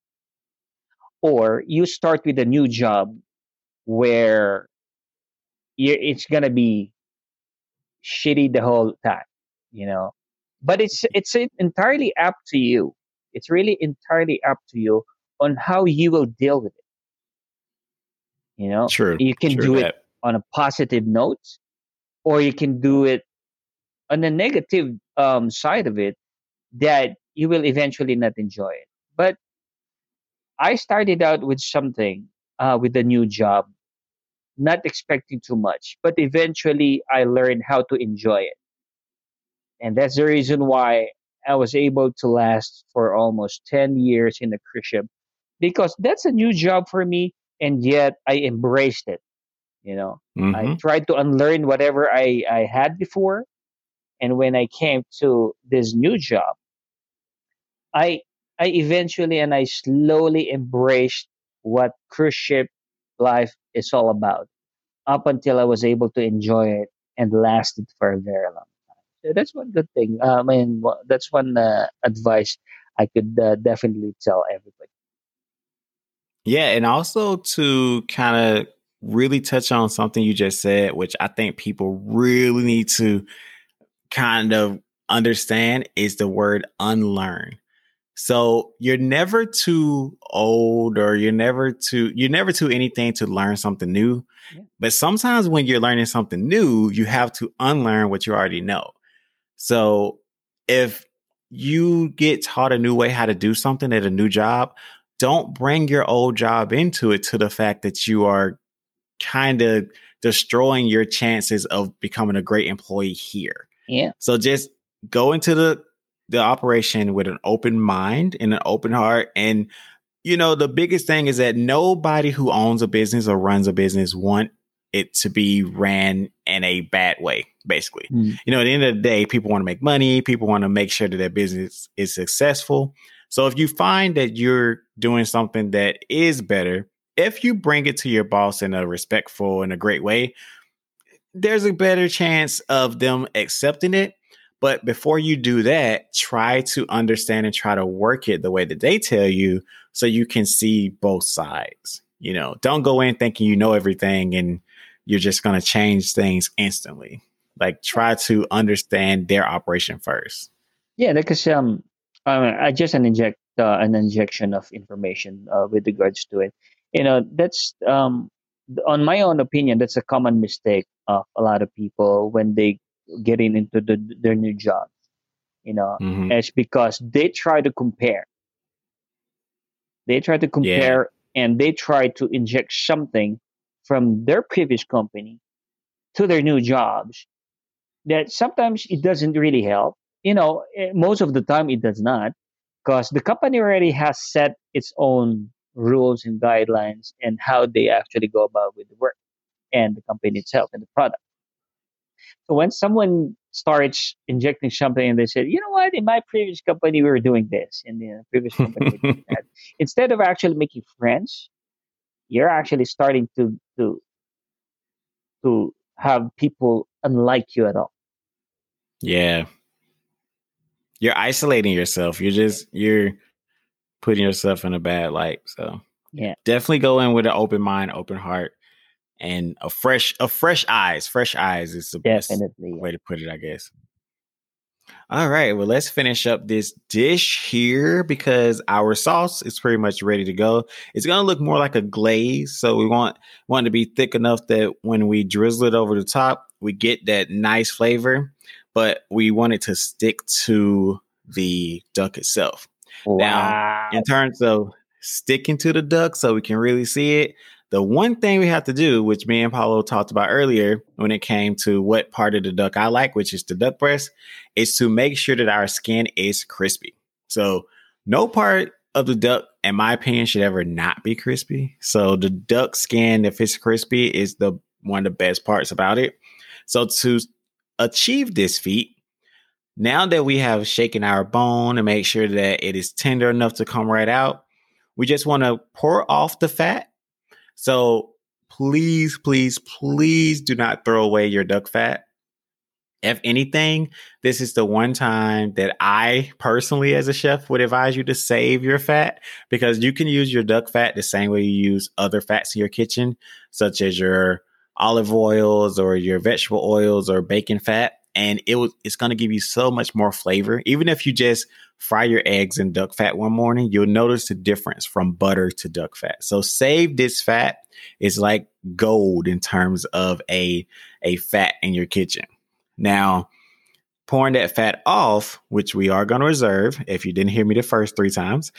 or you start with a new job where you it's gonna be shitty the whole time, you know. But it's it's entirely up to you. It's really entirely up to you on how you will deal with it. You know, True. you can True do it that. on a positive note, or you can do it on the negative um, side of it that you will eventually not enjoy it. But I started out with something uh, with a new job, not expecting too much, but eventually I learned how to enjoy it. And that's the reason why I was able to last for almost ten years in a cruise ship because that's a new job for me. And yet I embraced it. You know, I hmm tried to unlearn whatever I, I had before. And when I came to this new job, I, I eventually and I slowly embraced what cruise ship life is all about up until I was able to enjoy it and lasted for a very long time. So that's one good thing. Uh, I mean, wha- that's one uh, advice I could uh, definitely tell everybody. Yeah, and also to kind of really touch on something you just said, which I think people really need to kind of understand is the word unlearn. So you're never too old or you're never too, you're never too anything to learn something new. Yeah. But sometimes when you're learning something new, you have to unlearn what you already know. So if you get taught a new way how to do something at a new job, don't bring your old job into it to the fact that you are kind of destroying your chances of becoming a great employee here. Yeah. So just go into the the operation with an open mind and an open heart. And, you know, the biggest thing is that nobody who owns a business or runs a business want it to be ran in a bad way, basically. Mm. You know, at the end of the day, people want to make money. People want to make sure that their business is successful. So if you find that you're doing something that is better, if you bring it to your boss in a respectful and a great way, there's a better chance of them accepting it. But before you do that, try to understand and try to work it the way that they tell you so you can see both sides. You know, don't go in thinking you know everything and you're just going to change things instantly. Like, try to understand their operation first. Yeah, because um, I just an inject uh, an injection of information uh, with regards to it. You know, that's um, on my own opinion, that's a common mistake of a lot of people when they getting into the, their new job. You know, mm-hmm. It's because they try to compare. They try to compare yeah. and they try to inject something from their previous company to their new jobs that sometimes it doesn't really help. You know, most of the time it does not, because the company already has set its own rules and guidelines and how they actually go about with the work and the company itself and the product. So when someone starts injecting something and they said, you know what, in my previous company, we were doing this. In the previous company, we were doing that. Instead of actually making friends, you're actually starting to, to, to have people unlike you at all. Yeah. You're isolating yourself. You're just, you're putting yourself in a bad light. So yeah, definitely go in with an open mind, open heart. And a fresh, a fresh eyes, fresh eyes is the Definitely. best way to put it, I guess. All right, well, let's finish up this dish here because our sauce is pretty much ready to go. It's going to look more like a glaze. So we want, want it to be thick enough that when we drizzle it over the top, we get that nice flavor, but we want it to stick to the duck itself. Wow. Now, in terms of sticking to the duck so we can really see it, the one thing we have to do, which me and Paulo talked about earlier when it came to what part of the duck I like, which is the duck breast, is to make sure that our skin is crispy. So no part of the duck, in my opinion, should ever not be crispy. So the duck skin, if it's crispy, is the one of the best parts about it. So to achieve this feat, now that we have shaken our bone and make sure that it is tender enough to come right out, we just want to pour off the fat. So please, please, please do not throw away your duck fat. If anything, this is the one time that I personally, as a chef, would advise you to save your fat, because you can use your duck fat the same way you use other fats in your kitchen, such as your olive oils or your vegetable oils or bacon fat. And it was, it's going to give you so much more flavor. Even if you just fry your eggs in duck fat one morning, you'll notice the difference from butter to duck fat. So save this fat. It's like gold in terms of a, a fat in your kitchen. Now, pouring that fat off, which we are going to reserve, if you didn't hear me the first three times.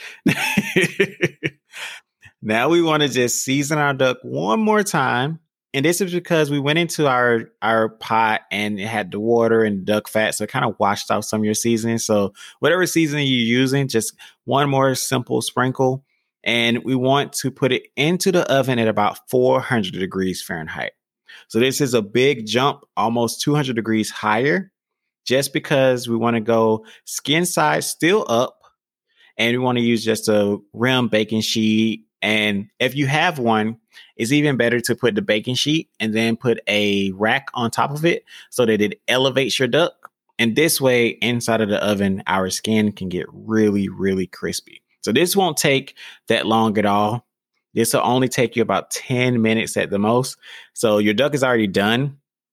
Now we want to just season our duck one more time. And this is because we went into our, our pot and it had the water and duck fat. So it kind of washed out some of your seasoning. So whatever seasoning you're using, just one more simple sprinkle. And we want to put it into the oven at about four hundred degrees Fahrenheit. So this is a big jump, almost two hundred degrees higher, just because we want to go skin side still up. And we want to use just a rim baking sheet. And if you have one, it's even better to put the baking sheet and then put a rack on top of it so that it elevates your duck. And this way, inside of the oven, our skin can get really, really crispy. So this won't take that long at all. This will only take you about ten minutes at the most. So your duck is already done.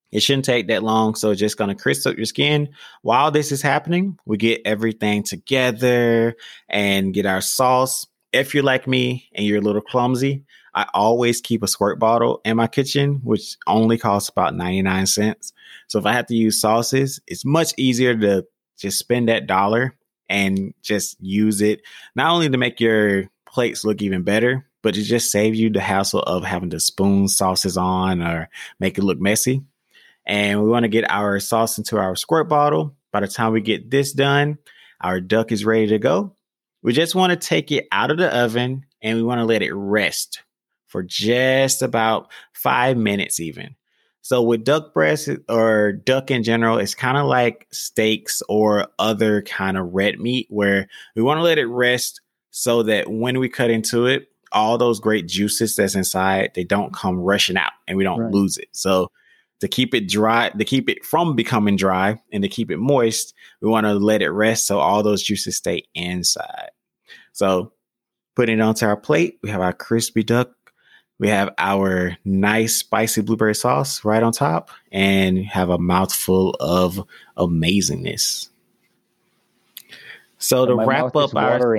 It shouldn't take that long. So it's just going to crisp up your skin. While this is happening, we get everything together and get our sauce. If you're like me and you're a little clumsy, I always keep a squirt bottle in my kitchen, which only costs about ninety-nine cents. So if I have to use sauces, it's much easier to just spend that dollar and just use it, not only to make your plates look even better, but it just saves you the hassle of having to spoon sauces on or make it look messy. And we want to get our sauce into our squirt bottle. By the time we get this done, our duck is ready to go. We just want to take it out of the oven and we want to let it rest for just about five minutes even. So with duck breast or duck in general, it's kind of like steaks or other kind of red meat where we want to let it rest so that when we cut into it, all those great juices that's inside, they don't come rushing out and we don't right. lose it. So to keep it dry, to keep it from becoming dry and to keep it moist, we want to let it rest so all those juices stay inside. So putting it onto our plate, we have our crispy duck. We have our nice spicy blueberry sauce right on top and have a mouthful of amazingness. So, so to wrap up our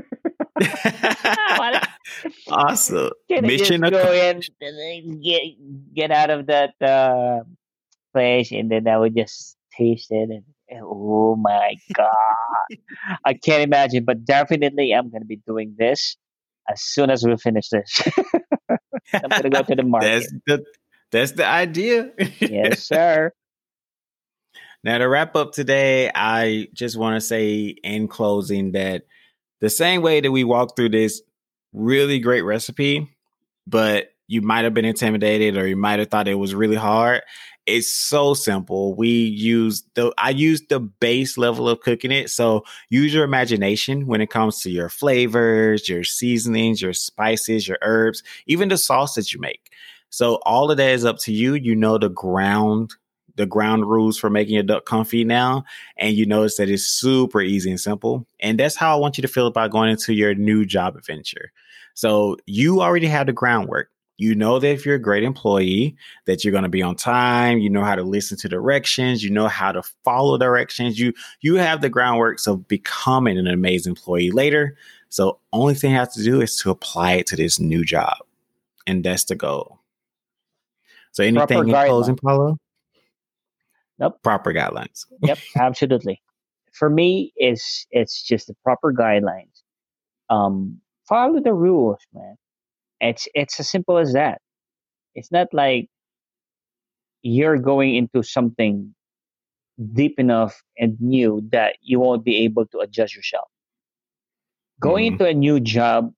awesome Can mission just go in and get get out of that uh, place and then I would just taste it and, and oh my god, I can't imagine, but definitely I'm going to be doing this as soon as we finish this. I'm going to go to the market. That's the, that's the idea. Yes, sir. Now, to wrap up today, I just want to say in closing that the same way that we walked through this really great recipe, but you might have been intimidated or you might have thought it was really hard. It's so simple. We use the, I use the base level of cooking it. So use your imagination when it comes to your flavors, your seasonings, your spices, your herbs, even the sauce that you make. So all of that is up to you. You know, the ground, the ground rules for making your duck confit now. And you notice that it's super easy and simple. And that's how I want you to feel about going into your new job adventure. So you already have the groundwork. You know that if you're a great employee, that you're going to be on time. You know how to listen to directions. You know how to follow directions. You you have the groundwork of becoming an amazing employee later. So only thing you have to do is to apply it to this new job. And that's the goal. So anything in closing, Paulo? Nope. Proper guidelines. Yep, absolutely. For me, it's it's just the proper guidelines. Um, follow the rules, man. It's it's as simple as that. It's not like you're going into something deep enough and new that you won't be able to adjust yourself. Going mm-hmm. into a new job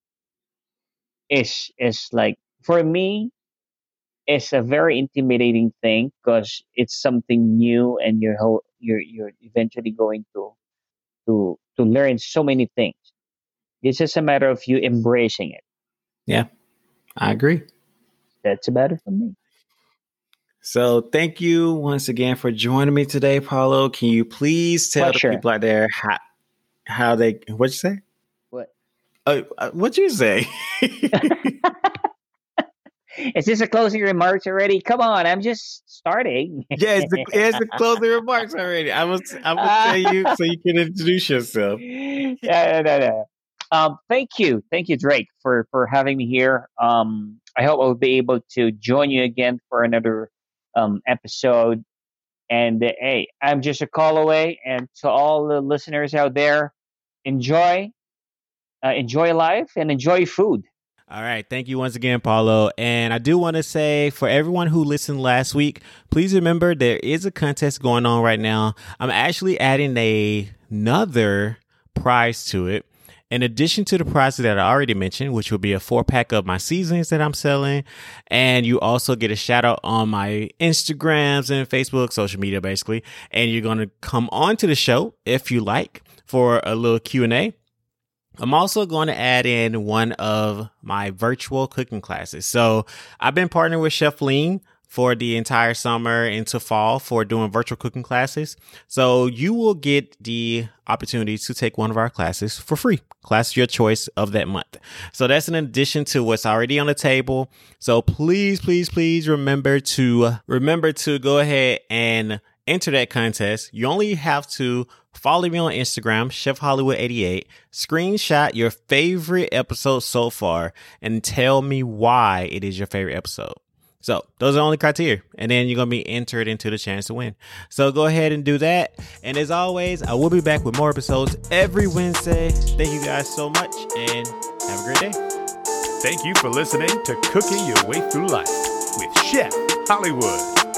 is is like, for me, it's a very intimidating thing because it's something new and you're ho- you're you're eventually going to to to learn so many things. It's just a matter of you embracing it. Yeah, I agree. That's about it for me. So thank you once again for joining me today, Paulo. Can you please tell Pleasure. the people out there how, how they, what'd you say? What? Uh, what'd you say? Is this a closing remarks already? Come on, I'm just starting. Yeah, it's the, it's the closing remarks already. I was, I will tell you so you can introduce yourself. No, no, no, no. Um, thank you. Thank you, Drake, for, for having me here. Um, I hope I'll be able to join you again for another um, episode. And uh, hey, I'm just a call away. And to all the listeners out there, enjoy, uh, enjoy life and enjoy food. All right. Thank you once again, Paulo. And I do want to say for everyone who listened last week, please remember there is a contest going on right now. I'm actually adding a, another prize to it. In addition to the prizes that I already mentioned, which will be a four pack of my seasonings that I'm selling. And you also get a shout out on my Instagrams and Facebook, social media, basically. And you're going to come on to the show if you like for a little Q and A. I'm also going to add in one of my virtual cooking classes. So I've been partnering with Chef Lean for the entire summer into fall for doing virtual cooking classes. So you will get the opportunity to take one of our classes for free. Class your choice of that month. So that's in addition to what's already on the table. So please, please, please remember to remember to go ahead and enter that contest. You only have to follow me on Instagram, Chef Hollywood eighty-eight, screenshot your favorite episode so far, and tell me why it is your favorite episode. So those are the only criteria. And then you're going to be entered into the chance to win. So go ahead and do that. And as always, I will be back with more episodes every Wednesday. Thank you guys so much and have a great day. Thank you for listening to Cooking Your Way Through Life with Chef Hollywood.